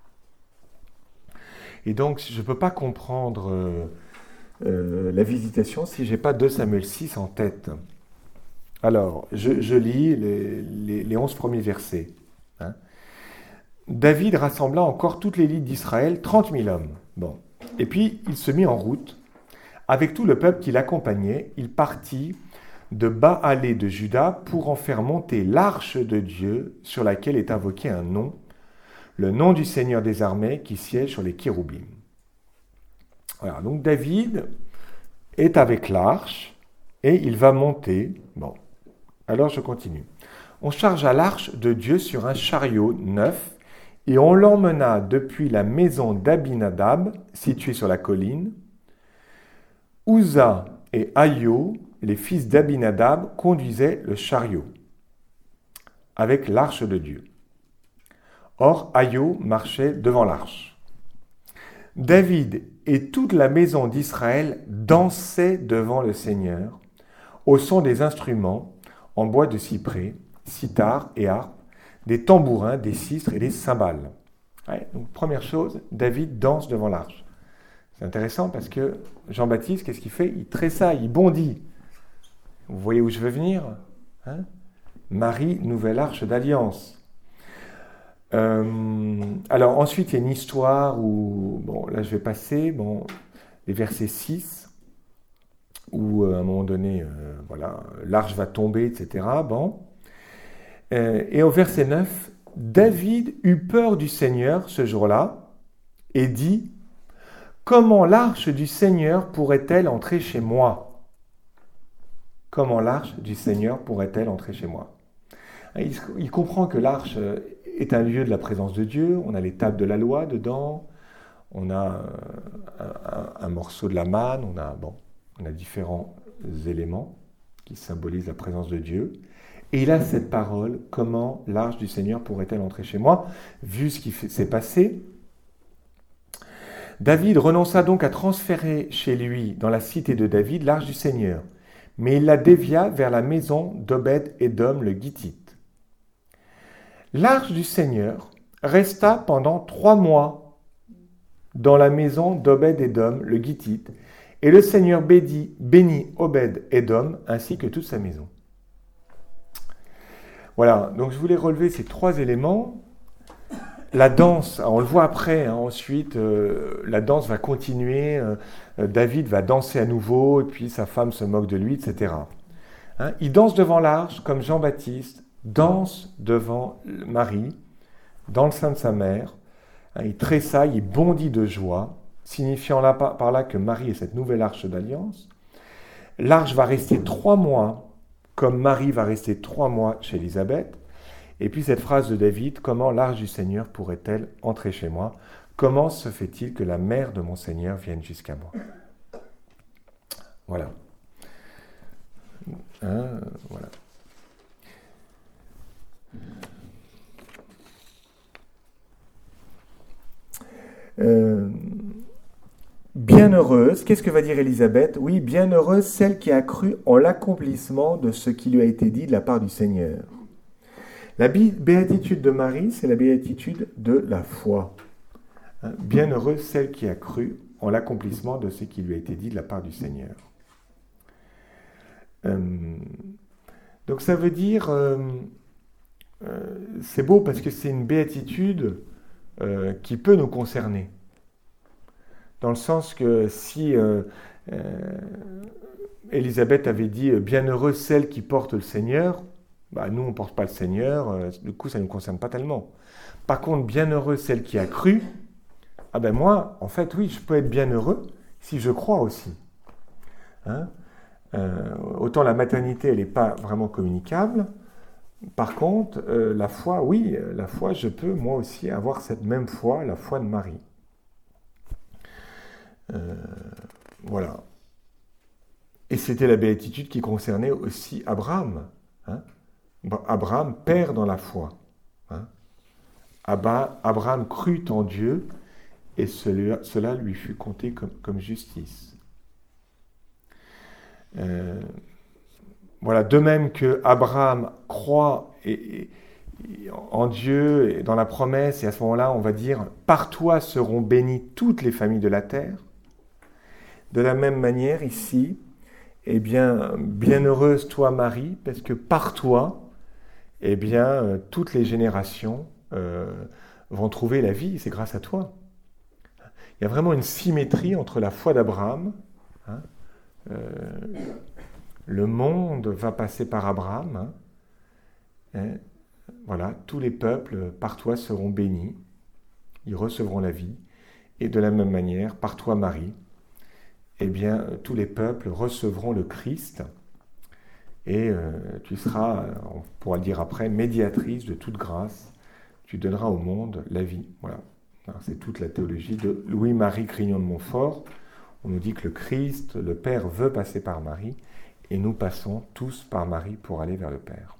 Speaker 1: Et donc, je ne peux pas comprendre la visitation si je n'ai pas 2 Samuel 6 en tête. Alors, je lis les 11 premiers versets. Hein. David rassembla encore toute l'élite d'Israël, 30 000 hommes. Bon. Et puis, il se mit en route. Avec tout le peuple qui l'accompagnait, il partit de Baalé de Juda pour en faire monter l'arche de Dieu sur laquelle est invoqué un nom, le nom du Seigneur des armées qui siège sur les kéroubim. Voilà, donc David est avec l'arche et il va monter. Bon, alors je continue. On chargea l'arche de Dieu sur un chariot neuf et on l'emmena depuis la maison d'Abinadab, située sur la colline. Uza et Aïo, les fils d'Abinadab, conduisaient le chariot avec l'arche de Dieu. Or, Aïo marchait devant l'arche. David et toute la maison d'Israël dansaient devant le Seigneur au son des instruments en bois de cyprès, sitar et harpe, des tambourins, des sistres et des cymbales. Ouais, donc, première chose, David danse devant l'arche. C'est intéressant parce que Jean-Baptiste, qu'est-ce qu'il fait? Il tressaille, il bondit. Vous voyez où je veux venir, hein? Marie, nouvelle arche d'alliance. Alors ensuite, il y a une histoire où, bon, là je vais passer, bon, les versets 6, où à un moment donné, voilà, l'arche va tomber, etc. Bon. Et au verset 9, David eut peur du Seigneur ce jour-là et dit « Comment l'arche du Seigneur pourrait-elle entrer chez moi ?» Comment l'arche du Seigneur pourrait-elle entrer chez moi? Il comprend que l'arche est un lieu de la présence de Dieu. On a les tables de la loi dedans, on a un morceau de la manne, on a différents éléments qui symbolisent la présence de Dieu. Et il a cette parole, comment l'arche du Seigneur pourrait-elle entrer chez moi? Vu ce qui s'est passé, David renonça donc à transférer chez lui, dans la cité de David, l'arche du Seigneur, mais il la dévia vers la maison d'Obed-Édom le Gittite. L'arche du Seigneur resta pendant 3 mois dans la maison d'Obed-Édom le Gittite, et le Seigneur bénit Obed-Édom ainsi que toute sa maison. Voilà, donc je voulais relever ces 3 éléments. La danse, on le voit après, hein, ensuite, la danse va continuer, David va danser à nouveau, et puis sa femme se moque de lui, etc. Hein, il danse devant l'arche, comme Jean-Baptiste danse devant Marie, dans le sein de sa mère. Hein, il tressaille, il bondit de joie, signifiant là, par là que Marie est cette nouvelle arche d'alliance. L'arche va rester 3 mois, comme Marie va rester 3 mois chez Élisabeth. Et puis cette phrase de David, comment l'arche du Seigneur pourrait-elle entrer chez moi? Comment se fait-il que la mère de mon Seigneur vienne jusqu'à moi? Voilà. Voilà. Bienheureuse, qu'est-ce que va dire Élisabeth? Oui, bienheureuse celle qui a cru en l'accomplissement de ce qui lui a été dit de la part du Seigneur. La béatitude de Marie, c'est la béatitude de la foi. Bienheureuse celle qui a cru en l'accomplissement de ce qui lui a été dit de la part du Seigneur. Donc ça veut dire, c'est beau parce que c'est une béatitude qui peut nous concerner. Dans le sens que si Élisabeth avait dit « Bienheureuse celle qui porte le Seigneur », nous on ne porte pas le Seigneur, du coup ça ne nous concerne pas tellement. Par contre, bienheureuse celle qui a cru, moi, en fait, oui, je peux être bienheureux si je crois aussi. Autant la maternité, elle n'est pas vraiment communicable. Par contre, la foi, oui, la foi, je peux moi aussi avoir cette même foi, la foi de Marie. Voilà. Et c'était la béatitude qui concernait aussi Abraham. Abraham, père dans la foi. Abraham crut en Dieu et cela lui fut compté comme justice. Voilà, de même que Abraham croit en Dieu et dans la promesse, et à ce moment-là, on va dire « Par toi seront bénies toutes les familles de la terre ». De la même manière, ici, bienheureuse toi Marie, parce que par toi, toutes les générations vont trouver la vie, c'est grâce à toi. Il y a vraiment une symétrie entre la foi d'Abraham. Le monde va passer par Abraham. Voilà, tous les peuples par toi seront bénis, ils recevront la vie. Et de la même manière, par toi Marie, tous les peuples recevront le Christ. Et tu seras, on pourra le dire après, médiatrice de toute grâce. Tu donneras au monde la vie. Voilà. Alors, c'est toute la théologie de Louis-Marie Grignon de Montfort. On nous dit que le Christ, le Père, veut passer par Marie. Et nous passons tous par Marie pour aller vers le Père.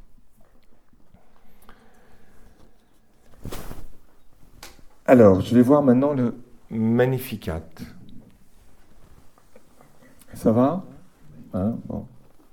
Speaker 1: Alors, je vais voir maintenant le Magnificat. Ça va ? Bon.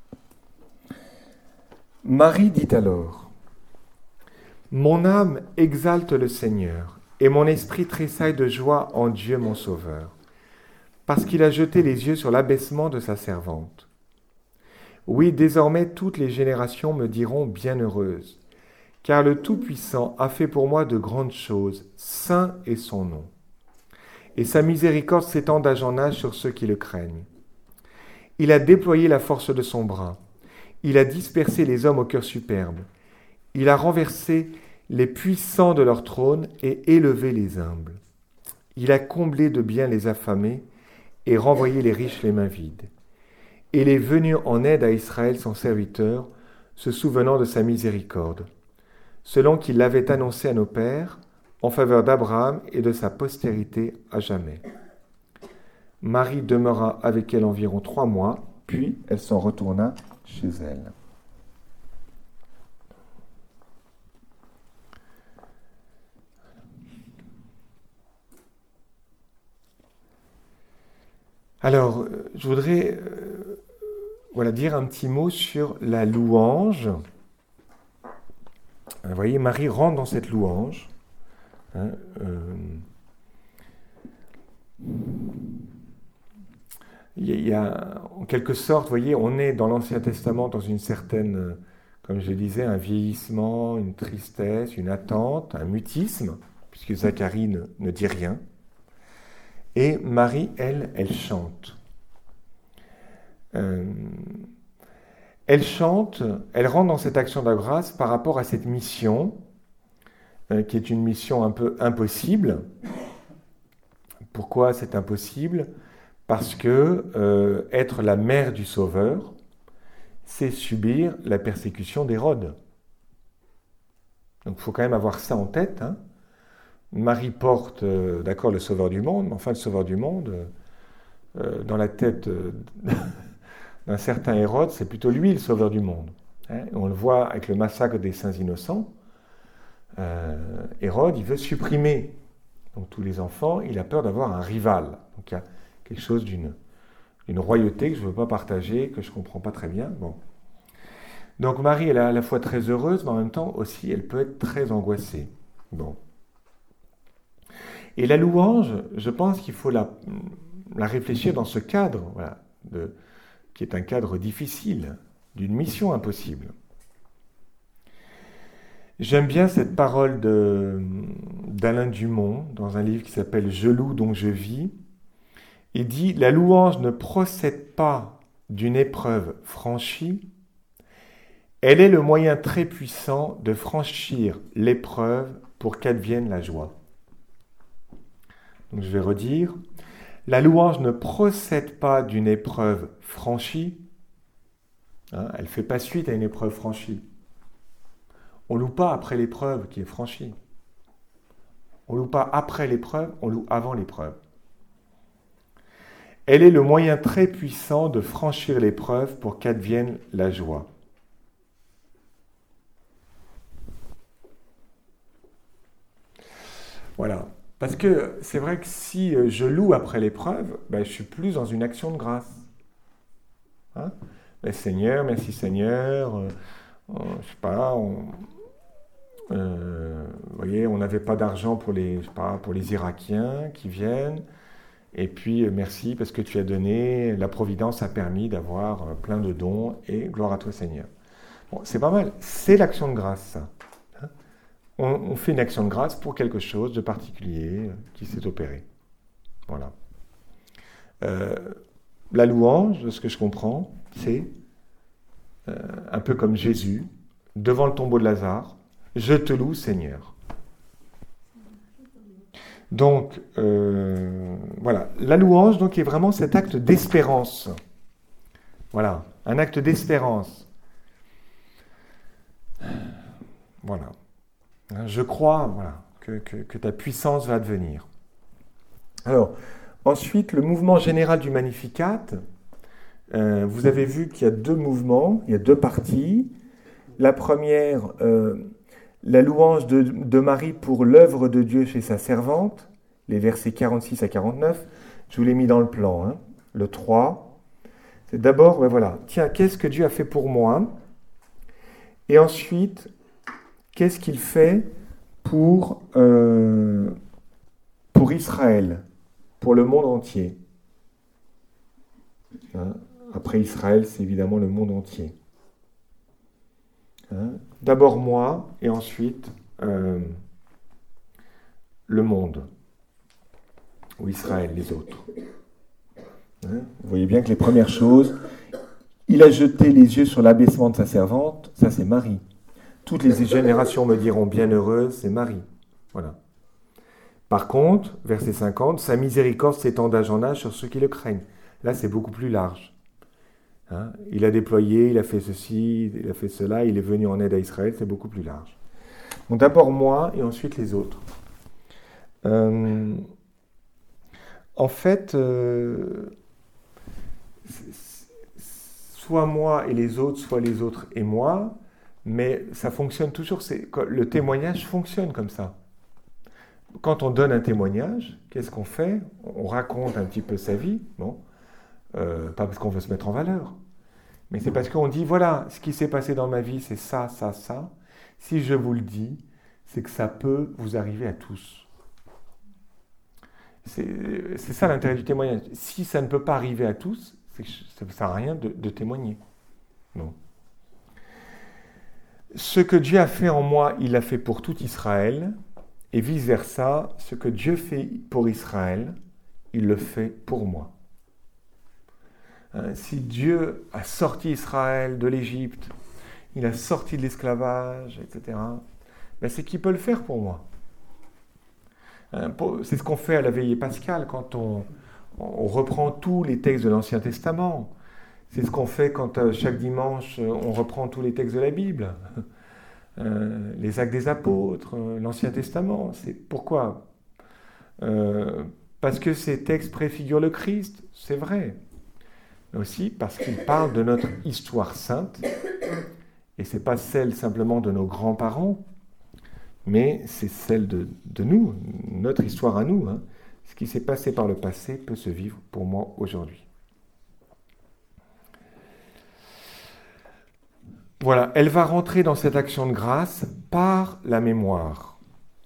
Speaker 1: Marie dit alors : Mon âme exalte le Seigneur, et mon esprit tressaille de joie en Dieu mon Sauveur, parce qu'il a jeté les yeux sur l'abaissement de sa servante. Oui, désormais toutes les générations me diront bienheureuse, car le Tout-Puissant a fait pour moi de grandes choses, saint est son nom. Et sa miséricorde s'étend d'âge en âge sur ceux qui le craignent. Il a déployé la force de son bras. Il a dispersé les hommes au cœur superbe. Il a renversé les puissants de leur trône et élevé les humbles. Il a comblé de biens les affamés et renvoyé les riches les mains vides. Il est venu en aide à Israël son serviteur, se souvenant de sa miséricorde, selon qu'il l'avait annoncé à nos pères, en faveur d'Abraham et de sa postérité à jamais. Marie demeura avec elle environ 3 mois, puis elle s'en retourna chez elle. Alors, je voudrais dire un petit mot sur la louange. Vous voyez, Marie rentre dans cette louange. Il y a, en quelque sorte, vous voyez, on est dans l'Ancien Testament dans une certaine, comme je le disais, un vieillissement, une tristesse, une attente, un mutisme, puisque Zacharie ne dit rien. Et Marie, elle chante. Elle chante, elle rentre dans cette action de grâce par rapport à cette mission, qui est une mission un peu impossible. Pourquoi c'est impossible ? Parce que être la mère du Sauveur, c'est subir la persécution d'Hérode. Donc il faut quand même avoir ça en tête. Marie porte, d'accord, le Sauveur du monde, mais enfin le Sauveur du monde, dans la tête d'un certain Hérode, c'est plutôt lui le sauveur du monde. On le voit avec le massacre des saints innocents. Hérode, il veut supprimer donc, tous les enfants, il a peur d'avoir un rival. Donc il y a quelque chose d'une royauté que je ne veux pas partager, que je ne comprends pas très bien. Bon. Donc Marie, elle est à la fois très heureuse, mais en même temps aussi, elle peut être très angoissée. Bon. Et la louange, je pense qu'il faut la réfléchir dans ce cadre, voilà, qui est un cadre difficile, d'une mission impossible. J'aime bien cette parole d'Alain Dumont dans un livre qui s'appelle « Je loue donc je vis ». Il dit « La louange ne procède pas d'une épreuve franchie, elle est le moyen très puissant de franchir l'épreuve pour qu'advienne la joie. » Donc je vais redire « La louange ne procède pas d'une épreuve franchie, elle ne fait pas suite à une épreuve franchie. On ne loue pas après l'épreuve qui est franchie. On ne loue pas après l'épreuve, on loue avant l'épreuve. Elle est le moyen très puissant de franchir l'épreuve pour qu'advienne la joie. Voilà. Parce que c'est vrai que si je loue après l'épreuve, je suis plus dans une action de grâce. Seigneur, merci Seigneur. Je sais pas, vous voyez, on n'avait pas d'argent pour les Irakiens qui viennent. Et puis, merci parce que tu as donné, la Providence a permis d'avoir plein de dons et gloire à toi Seigneur. Bon, c'est pas mal. C'est l'action de grâce, ça. On fait une action de grâce pour quelque chose de particulier qui s'est opéré. Voilà. La louange, de ce que je comprends, c'est un peu comme Jésus, devant le tombeau de Lazare, « Je te loue, Seigneur ». Donc, voilà. La louange, donc, est vraiment cet acte d'espérance. Voilà, un acte d'espérance. Voilà. Je crois que ta puissance va advenir. Alors, ensuite, le mouvement général du Magnificat. Vous avez vu qu'il y a deux mouvements, il y a deux parties. La première, la louange de Marie pour l'œuvre de Dieu chez sa servante, les versets 46 à 49. Je vous l'ai mis dans le plan, le 3. C'est d'abord, voilà, tiens, qu'est-ce que Dieu a fait pour moi? Et ensuite, qu'est-ce qu'il fait pour Israël, pour le monde entier? Après Israël, c'est évidemment le monde entier. D'abord moi, et ensuite le monde, ou Israël, les autres. Vous voyez bien que les premières choses, il a jeté les yeux sur l'abaissement de sa servante, ça c'est Marie. Toutes les générations me diront bienheureuse, c'est Marie. Voilà. Par contre, verset 50, sa miséricorde s'étend d'âge en âge sur ceux qui le craignent. Là, c'est beaucoup plus large. Il a déployé, il a fait ceci, il a fait cela, il est venu en aide à Israël, c'est beaucoup plus large. Donc d'abord moi et ensuite les autres. En fait, soit moi et les autres, soit les autres et moi, mais ça fonctionne toujours, le témoignage fonctionne comme ça. Quand on donne un témoignage, qu'est-ce qu'on fait? On raconte un petit peu sa vie, bon. Pas parce qu'on veut se mettre en valeur, mais c'est parce qu'on dit, voilà, ce qui s'est passé dans ma vie, c'est ça, ça, ça. Si je vous le dis, c'est que ça peut vous arriver à tous. C'est ça l'intérêt du témoignage. Si ça ne peut pas arriver à tous, c'est que ça ne sert à rien de témoigner. Non. Ce que Dieu a fait en moi, il l'a fait pour tout Israël, et vice-versa, ce que Dieu fait pour Israël, il le fait pour moi. Si Dieu a sorti Israël de l'Égypte, il a sorti de l'esclavage, etc., c'est qu'il peut le faire pour moi. C'est ce qu'on fait à la veillée pascale quand on reprend tous les textes de l'Ancien Testament. C'est ce qu'on fait quand chaque dimanche on reprend tous les textes de la Bible. Les Actes des Apôtres, l'Ancien Testament. C'est pourquoi parce que ces textes préfigurent le Christ, c'est vrai. aussi parce qu'il parle de notre histoire sainte, et ce n'est pas celle simplement de nos grands-parents, mais c'est celle de nous, notre histoire à nous. Hein. Ce qui s'est passé par le passé peut se vivre pour moi aujourd'hui. Voilà, elle va rentrer dans cette action de grâce par la mémoire.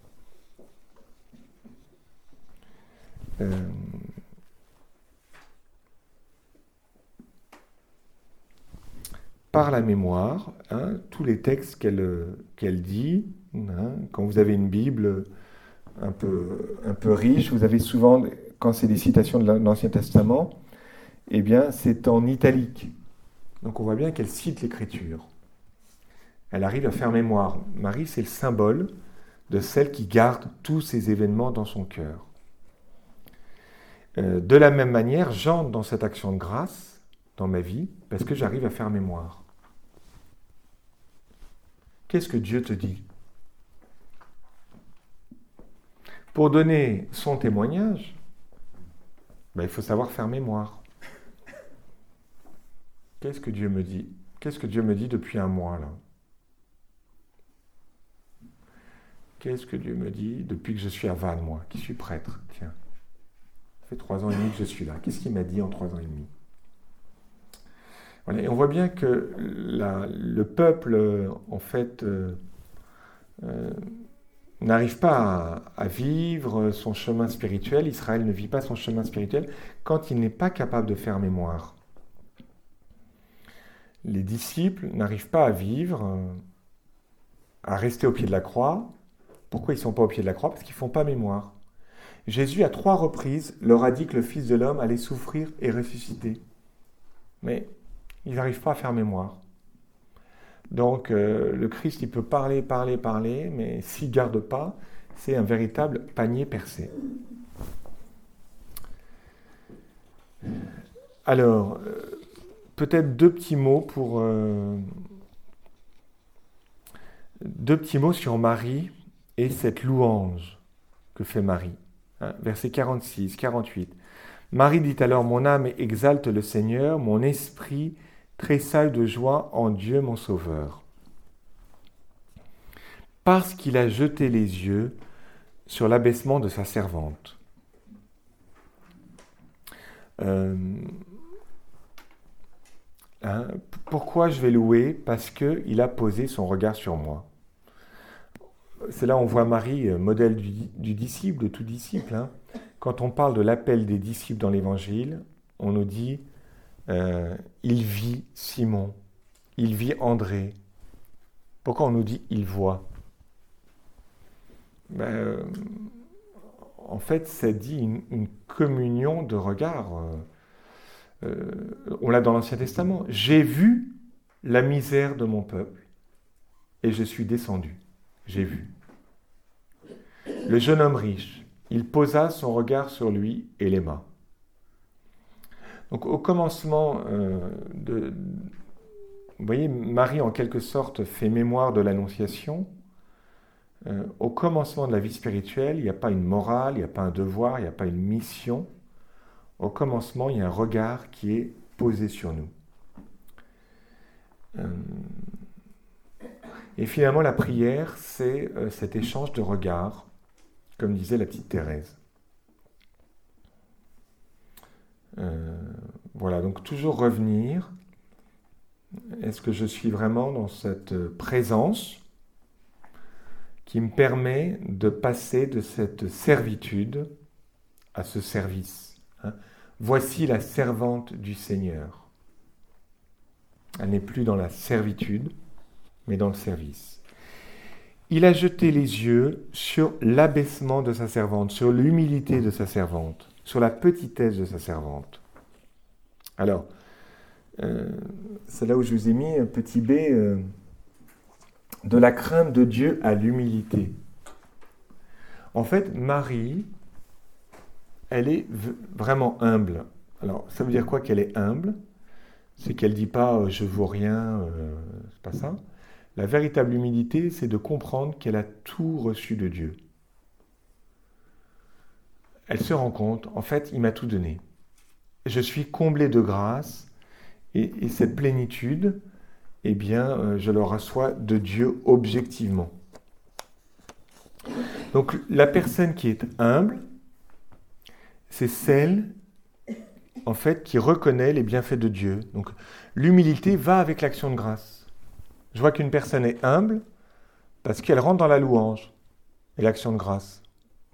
Speaker 1: Par la mémoire, hein, tous les textes qu'elle dit, hein, quand vous avez une Bible un peu riche, vous avez souvent, quand c'est des citations de l'Ancien Testament, eh bien c'est en italique. Donc on voit bien qu'elle cite l'Écriture. Elle arrive à faire mémoire. Marie, c'est le symbole de celle qui garde tous ces événements dans son cœur. De la même manière, j'entre dans cette action de grâce dans ma vie parce que j'arrive à faire mémoire. Qu'est-ce que Dieu te dit ? Pour donner son témoignage, il faut savoir faire mémoire. Qu'est-ce que Dieu me dit ? Qu'est-ce que Dieu me dit depuis un mois là ? Qu'est-ce que Dieu me dit depuis que je suis à Vannes, moi, qui suis prêtre ? Tiens, ça fait 3 ans et demi que je suis là. Qu'est-ce qu'il m'a dit en 3 ans et demi ? Voilà, et on voit bien que le peuple, en fait, n'arrive pas à vivre son chemin spirituel. Israël ne vit pas son chemin spirituel quand il n'est pas capable de faire mémoire. Les disciples n'arrivent pas à vivre, à rester au pied de la croix. Pourquoi ils ne sont pas au pied de la croix ? Parce qu'ils ne font pas mémoire. Jésus, à 3 reprises, leur a dit que le Fils de l'homme allait souffrir et ressusciter. Mais ils n'arrivent pas à faire mémoire. Donc, le Christ, il peut parler, mais s'il ne garde pas, c'est un véritable panier percé. Alors, peut-être 2 petits mots sur Marie et cette louange que fait Marie. Hein, versets 46, 48. Marie dit alors, mon âme exalte le Seigneur, mon esprit tressaille de joie en Dieu mon Sauveur. Parce qu'il a jeté les yeux sur l'abaissement de sa servante. Pourquoi je vais louer ? Parce qu'il a posé son regard sur moi. C'est là où on voit Marie, modèle du disciple, de tout disciple. Hein. Quand on parle de l'appel des disciples dans l'Évangile, on nous dit il vit Simon, il vit André. Pourquoi on nous dit il voit ? En fait, ça dit une communion de regards. On l'a dans l'Ancien Testament. J'ai vu la misère de mon peuple et je suis descendu. J'ai vu. Le jeune homme riche, il posa son regard sur lui et l'aima. Donc au commencement vous voyez, Marie en quelque sorte fait mémoire de l'Annonciation. Au commencement de la vie spirituelle, il n'y a pas une morale, il n'y a pas un devoir, il n'y a pas une mission. Au commencement, il y a un regard qui est posé sur nous. Et finalement, la prière, c'est cet échange de regards, comme disait la petite Thérèse. Voilà, donc toujours revenir. Est-ce que je suis vraiment dans cette présence qui me permet de passer de cette servitude à ce service, hein. Voici la servante du Seigneur. Elle n'est plus dans la servitude, mais dans le service. Il a jeté les yeux sur l'abaissement de sa servante, sur l'humilité de sa servante, sur la petitesse de sa servante. Alors, c'est là où je vous ai mis un petit B, de la crainte de Dieu à l'humilité. En fait, Marie, elle est vraiment humble. Alors, ça veut dire quoi qu'elle est humble ? C'est qu'elle ne dit pas « je vaux rien », c'est pas ça. La véritable humilité, c'est de comprendre qu'elle a tout reçu de Dieu. Elle se rend compte, en fait, il m'a tout donné. Je suis comblée de grâce, Et cette plénitude, eh bien, je le reçois de Dieu objectivement. Donc, la personne qui est humble, c'est celle, en fait, qui reconnaît les bienfaits de Dieu. Donc, l'humilité va avec l'action de grâce. Je vois qu'une personne est humble parce qu'elle rentre dans la louange et l'action de grâce.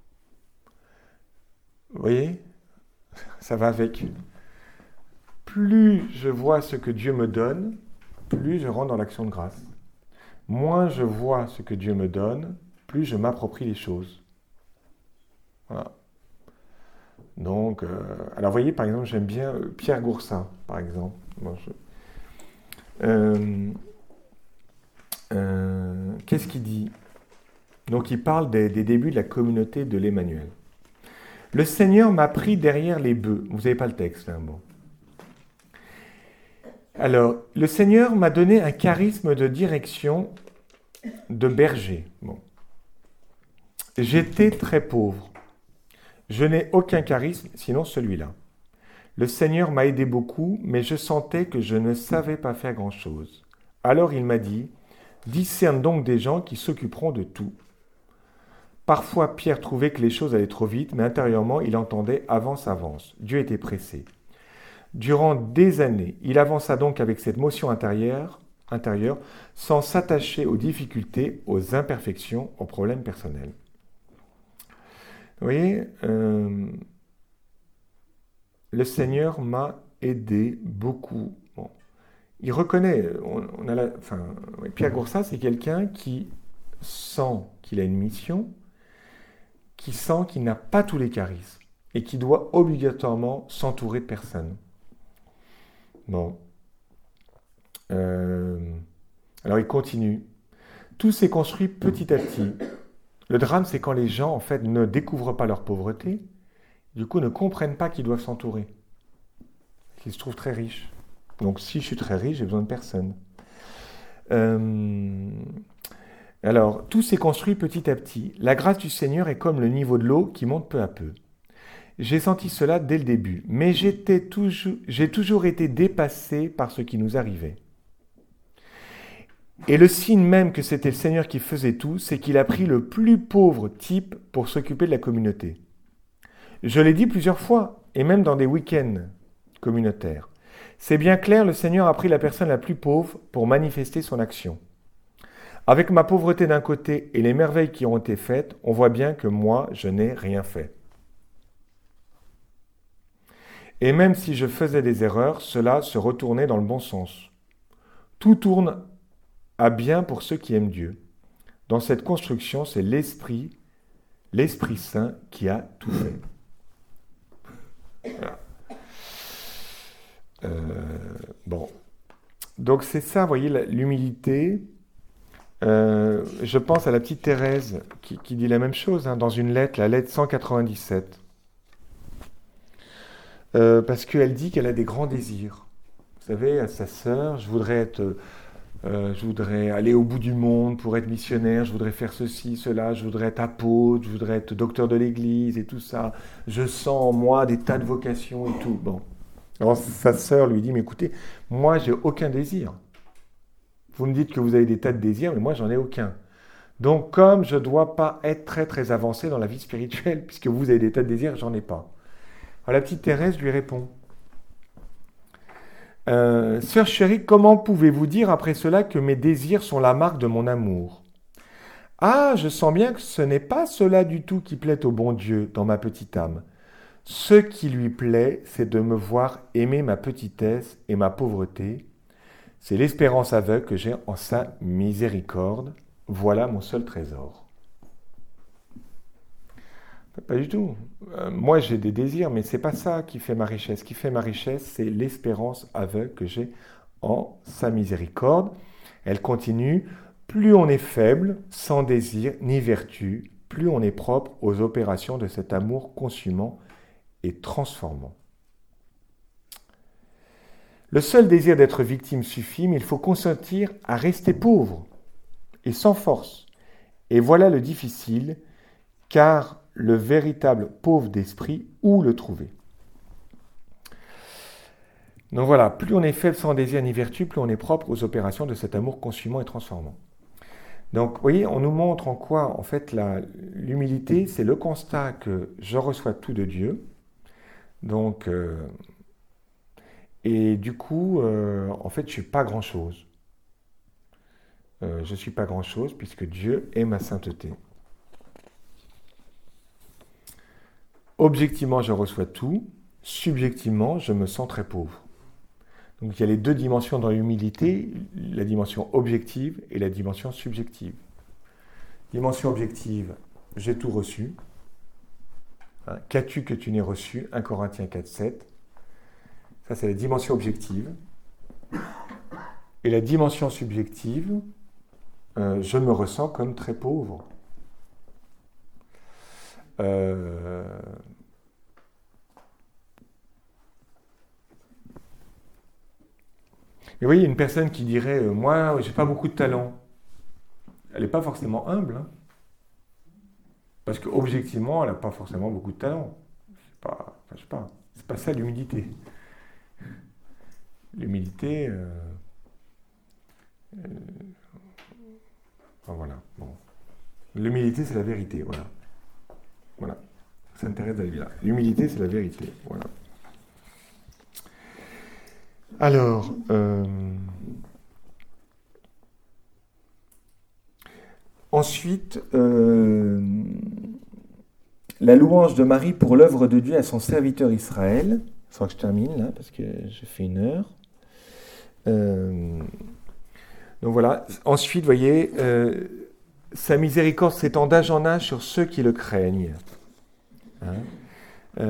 Speaker 1: Vous voyez ? Ça va avec. Plus je vois ce que Dieu me donne, plus je rentre dans l'action de grâce. Moins je vois ce que Dieu me donne, plus je m'approprie les choses. Voilà. Donc, alors vous voyez, par exemple, j'aime bien Pierre Goursat, par exemple. Bon, qu'est-ce qu'il dit ? Donc, il parle des débuts de la communauté de l'Emmanuel. Le Seigneur m'a pris derrière les bœufs. Vous n'avez pas le texte, hein, bon. Alors, le Seigneur m'a donné un charisme de direction de berger. Bon. J'étais très pauvre. Je n'ai aucun charisme, sinon celui-là. Le Seigneur m'a aidé beaucoup, mais je sentais que je ne savais pas faire grand-chose. Alors il m'a dit, discerne donc des gens qui s'occuperont de tout. Parfois, Pierre trouvait que les choses allaient trop vite, mais intérieurement, il entendait avance, avance. Dieu était pressé. Durant des années, il avança donc avec cette motion intérieure, sans s'attacher aux difficultés, aux imperfections, aux problèmes personnels. Vous voyez, le Seigneur m'a aidé beaucoup. Bon. Il reconnaît, Pierre Goursat, c'est quelqu'un qui sent qu'il a une mission, qui sent qu'il n'a pas tous les charismes et qui doit obligatoirement s'entourer de personnes. Bon. Alors il continue. Tout s'est construit petit à petit. Le drame, c'est quand les gens, en fait, ne découvrent pas leur pauvreté, du coup, ne comprennent pas qu'ils doivent s'entourer. Ils se trouvent très riches. Donc, si je suis très riche, j'ai besoin de personne. Alors, tout s'est construit petit à petit. La grâce du Seigneur est comme le niveau de l'eau qui monte peu à peu. J'ai senti cela dès le début, mais j'ai toujours été dépassé par ce qui nous arrivait. Et le signe même que c'était le Seigneur qui faisait tout, c'est qu'il a pris le plus pauvre type pour s'occuper de la communauté. Je l'ai dit plusieurs fois, et même dans des week-ends communautaires. C'est bien clair, le Seigneur a pris la personne la plus pauvre pour manifester son action. Avec ma pauvreté d'un côté et les merveilles qui ont été faites, on voit bien que moi, je n'ai rien fait. Et même si je faisais des erreurs, cela se retournait dans le bon sens. Tout tourne à bien pour ceux qui aiment Dieu. Dans cette construction, c'est l'Esprit Saint qui a tout fait. Voilà. Bon. Donc c'est ça, vous voyez, l'humilité. Je pense à la petite Thérèse qui dit la même chose dans une lettre, la lettre 197. Parce qu'elle dit qu'elle a des grands désirs. Vous savez, à sa sœur, je voudrais aller au bout du monde pour être missionnaire, je voudrais faire ceci, cela, je voudrais être apôtre, je voudrais être docteur de l'église et tout ça. Je sens en moi des tas de vocations et tout. Bon. Alors sa sœur lui dit, mais écoutez, moi j'ai aucun désir. Vous me dites que vous avez des tas de désirs, mais moi j'en ai aucun. Donc comme je ne dois pas être très très avancé dans la vie spirituelle, puisque vous avez des tas de désirs, j'en ai pas. Alors la petite Thérèse lui répond, Sœur chérie, comment pouvez-vous dire après cela que mes désirs sont la marque de mon amour ? Ah, je sens bien que ce n'est pas cela du tout qui plaît au bon Dieu dans ma petite âme. Ce qui lui plaît, c'est de me voir aimer ma petitesse et ma pauvreté. C'est l'espérance aveugle que j'ai en sa miséricorde. Voilà mon seul trésor. Pas du tout. Moi, j'ai des désirs, mais c'est pas ça qui fait ma richesse. Ce qui fait ma richesse, c'est l'espérance aveugle que j'ai en sa miséricorde. Elle continue. Plus on est faible, sans désir ni vertu, plus on est propre aux opérations de cet amour consumant et transformant. Le seul désir d'être victime suffit, mais il faut consentir à rester pauvre et sans force. Et voilà le difficile, car le véritable pauvre d'esprit, où le trouver ? Donc voilà, plus on est faible sans désir ni vertu, plus on est propre aux opérations de cet amour consumant et transformant. Donc, vous voyez, on nous montre en quoi, en fait, l'humilité, c'est le constat que je reçois tout de Dieu. Donc, et du coup, en fait, je ne suis pas grand-chose. Je ne suis pas grand-chose puisque Dieu est ma sainteté. Objectivement, je reçois tout. Subjectivement, je me sens très pauvre. Donc il y a les deux dimensions dans l'humilité, la dimension objective et la dimension subjective. Dimension objective, j'ai tout reçu. Hein, qu'as-tu que tu n'aies reçu? 1 Corinthiens 4, 7. Ça, c'est la dimension objective. Et la dimension subjective, je me ressens comme très pauvre. Et vous voyez, une personne qui dirait moi, j'ai pas beaucoup de talent, elle n'est pas forcément humble, hein, parce qu'objectivement, elle n'a pas forcément beaucoup de talent. Je sais pas, c'est pas ça l'humilité. L'humilité, voilà. Bon. L'humilité, c'est la vérité, voilà. Voilà. Ça intéresse d'aller là. L'humilité, c'est la vérité, voilà. Alors, ensuite, la louange de Marie pour l'œuvre de Dieu à son serviteur Israël. Il faudra que je termine là, parce que j'ai fait 1 heure. Donc voilà. Ensuite, vous voyez, sa miséricorde s'étend d'âge en âge sur ceux qui le craignent. Hein,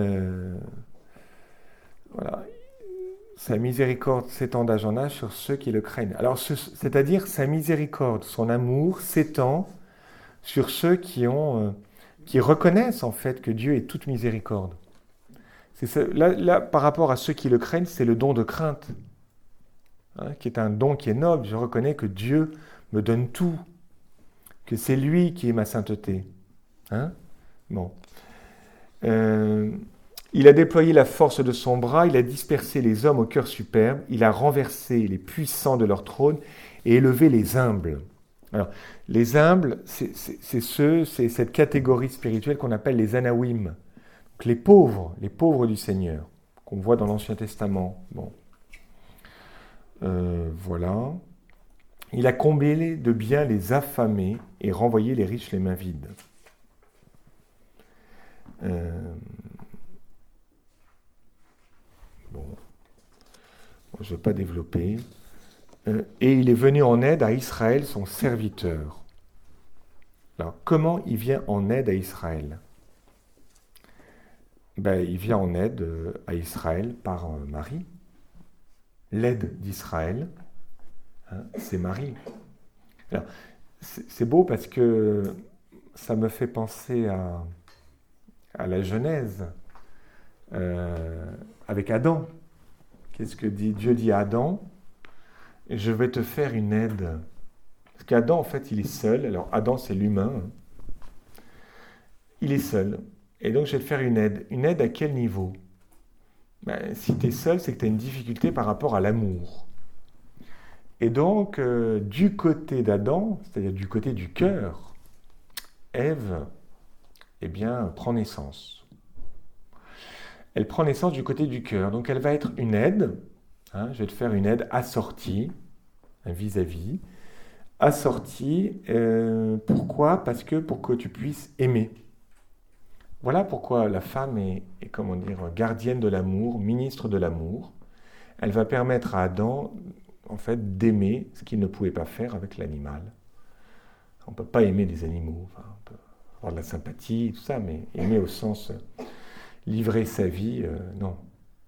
Speaker 1: voilà. Sa miséricorde s'étend d'âge en âge sur ceux qui le craignent. Alors, c'est-à-dire, sa miséricorde, son amour s'étend sur ceux qui reconnaissent en fait que Dieu est toute miséricorde. C'est ça, là, par rapport à ceux qui le craignent, c'est le don de crainte, hein, qui est un don qui est noble. Je reconnais que Dieu me donne tout, que c'est lui qui est ma sainteté. Hein? Bon. Il a déployé la force de son bras, il a dispersé les hommes au cœur superbe, il a renversé les puissants de leur trône et élevé les humbles. Alors, les humbles, c'est cette catégorie spirituelle qu'on appelle les anawim, donc les pauvres du Seigneur, qu'on voit dans l'Ancien Testament. Bon. Voilà. Il a comblé de biens les affamés et renvoyé les riches les mains vides. Bon, je ne vais pas développer. Et il est venu en aide à Israël, son serviteur. Alors, comment il vient en aide à Israël? Il vient en aide à Israël par Marie. L'aide d'Israël, hein, c'est Marie. Alors, c'est beau parce que ça me fait penser à la Genèse, avec Adam. Qu'est-ce que Dieu dit à Adam? Je vais te faire une aide. Parce qu'Adam, en fait, il est seul. Alors, Adam, c'est l'humain. Il est seul. Et donc, je vais te faire une aide. Une aide à quel niveau? Si tu es seul, c'est que tu as une difficulté par rapport à l'amour. Et donc, du côté d'Adam, c'est-à-dire du côté du cœur, Ève, prend naissance. Elle prend naissance du côté du cœur. Donc, elle va être une aide. Hein, je vais te faire une aide assortie, un vis-à-vis. Assortie, pourquoi? Parce que pour que tu puisses aimer. Voilà pourquoi la femme est gardienne de l'amour, ministre de l'amour. Elle va permettre à Adam, en fait, d'aimer ce qu'il ne pouvait pas faire avec l'animal. On ne peut pas aimer des animaux. Enfin, on peut avoir de la sympathie, tout ça, mais aimer au sens livrer sa vie, non.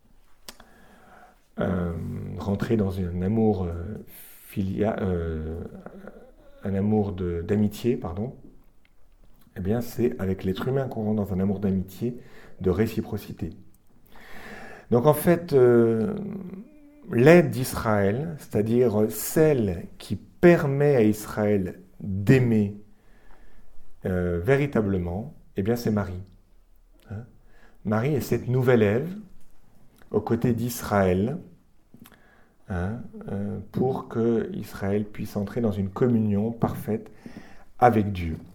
Speaker 1: Rentrer dans un amour un amour d'amitié, pardon. C'est avec l'être humain qu'on rentre dans un amour d'amitié, de réciprocité. Donc en fait, l'aide d'Israël, c'est-à-dire celle qui permet à Israël d'aimer véritablement, c'est Marie. Hein? Marie est cette nouvelle Ève aux côtés d'Israël, pour que Israël puisse entrer dans une communion parfaite avec Dieu.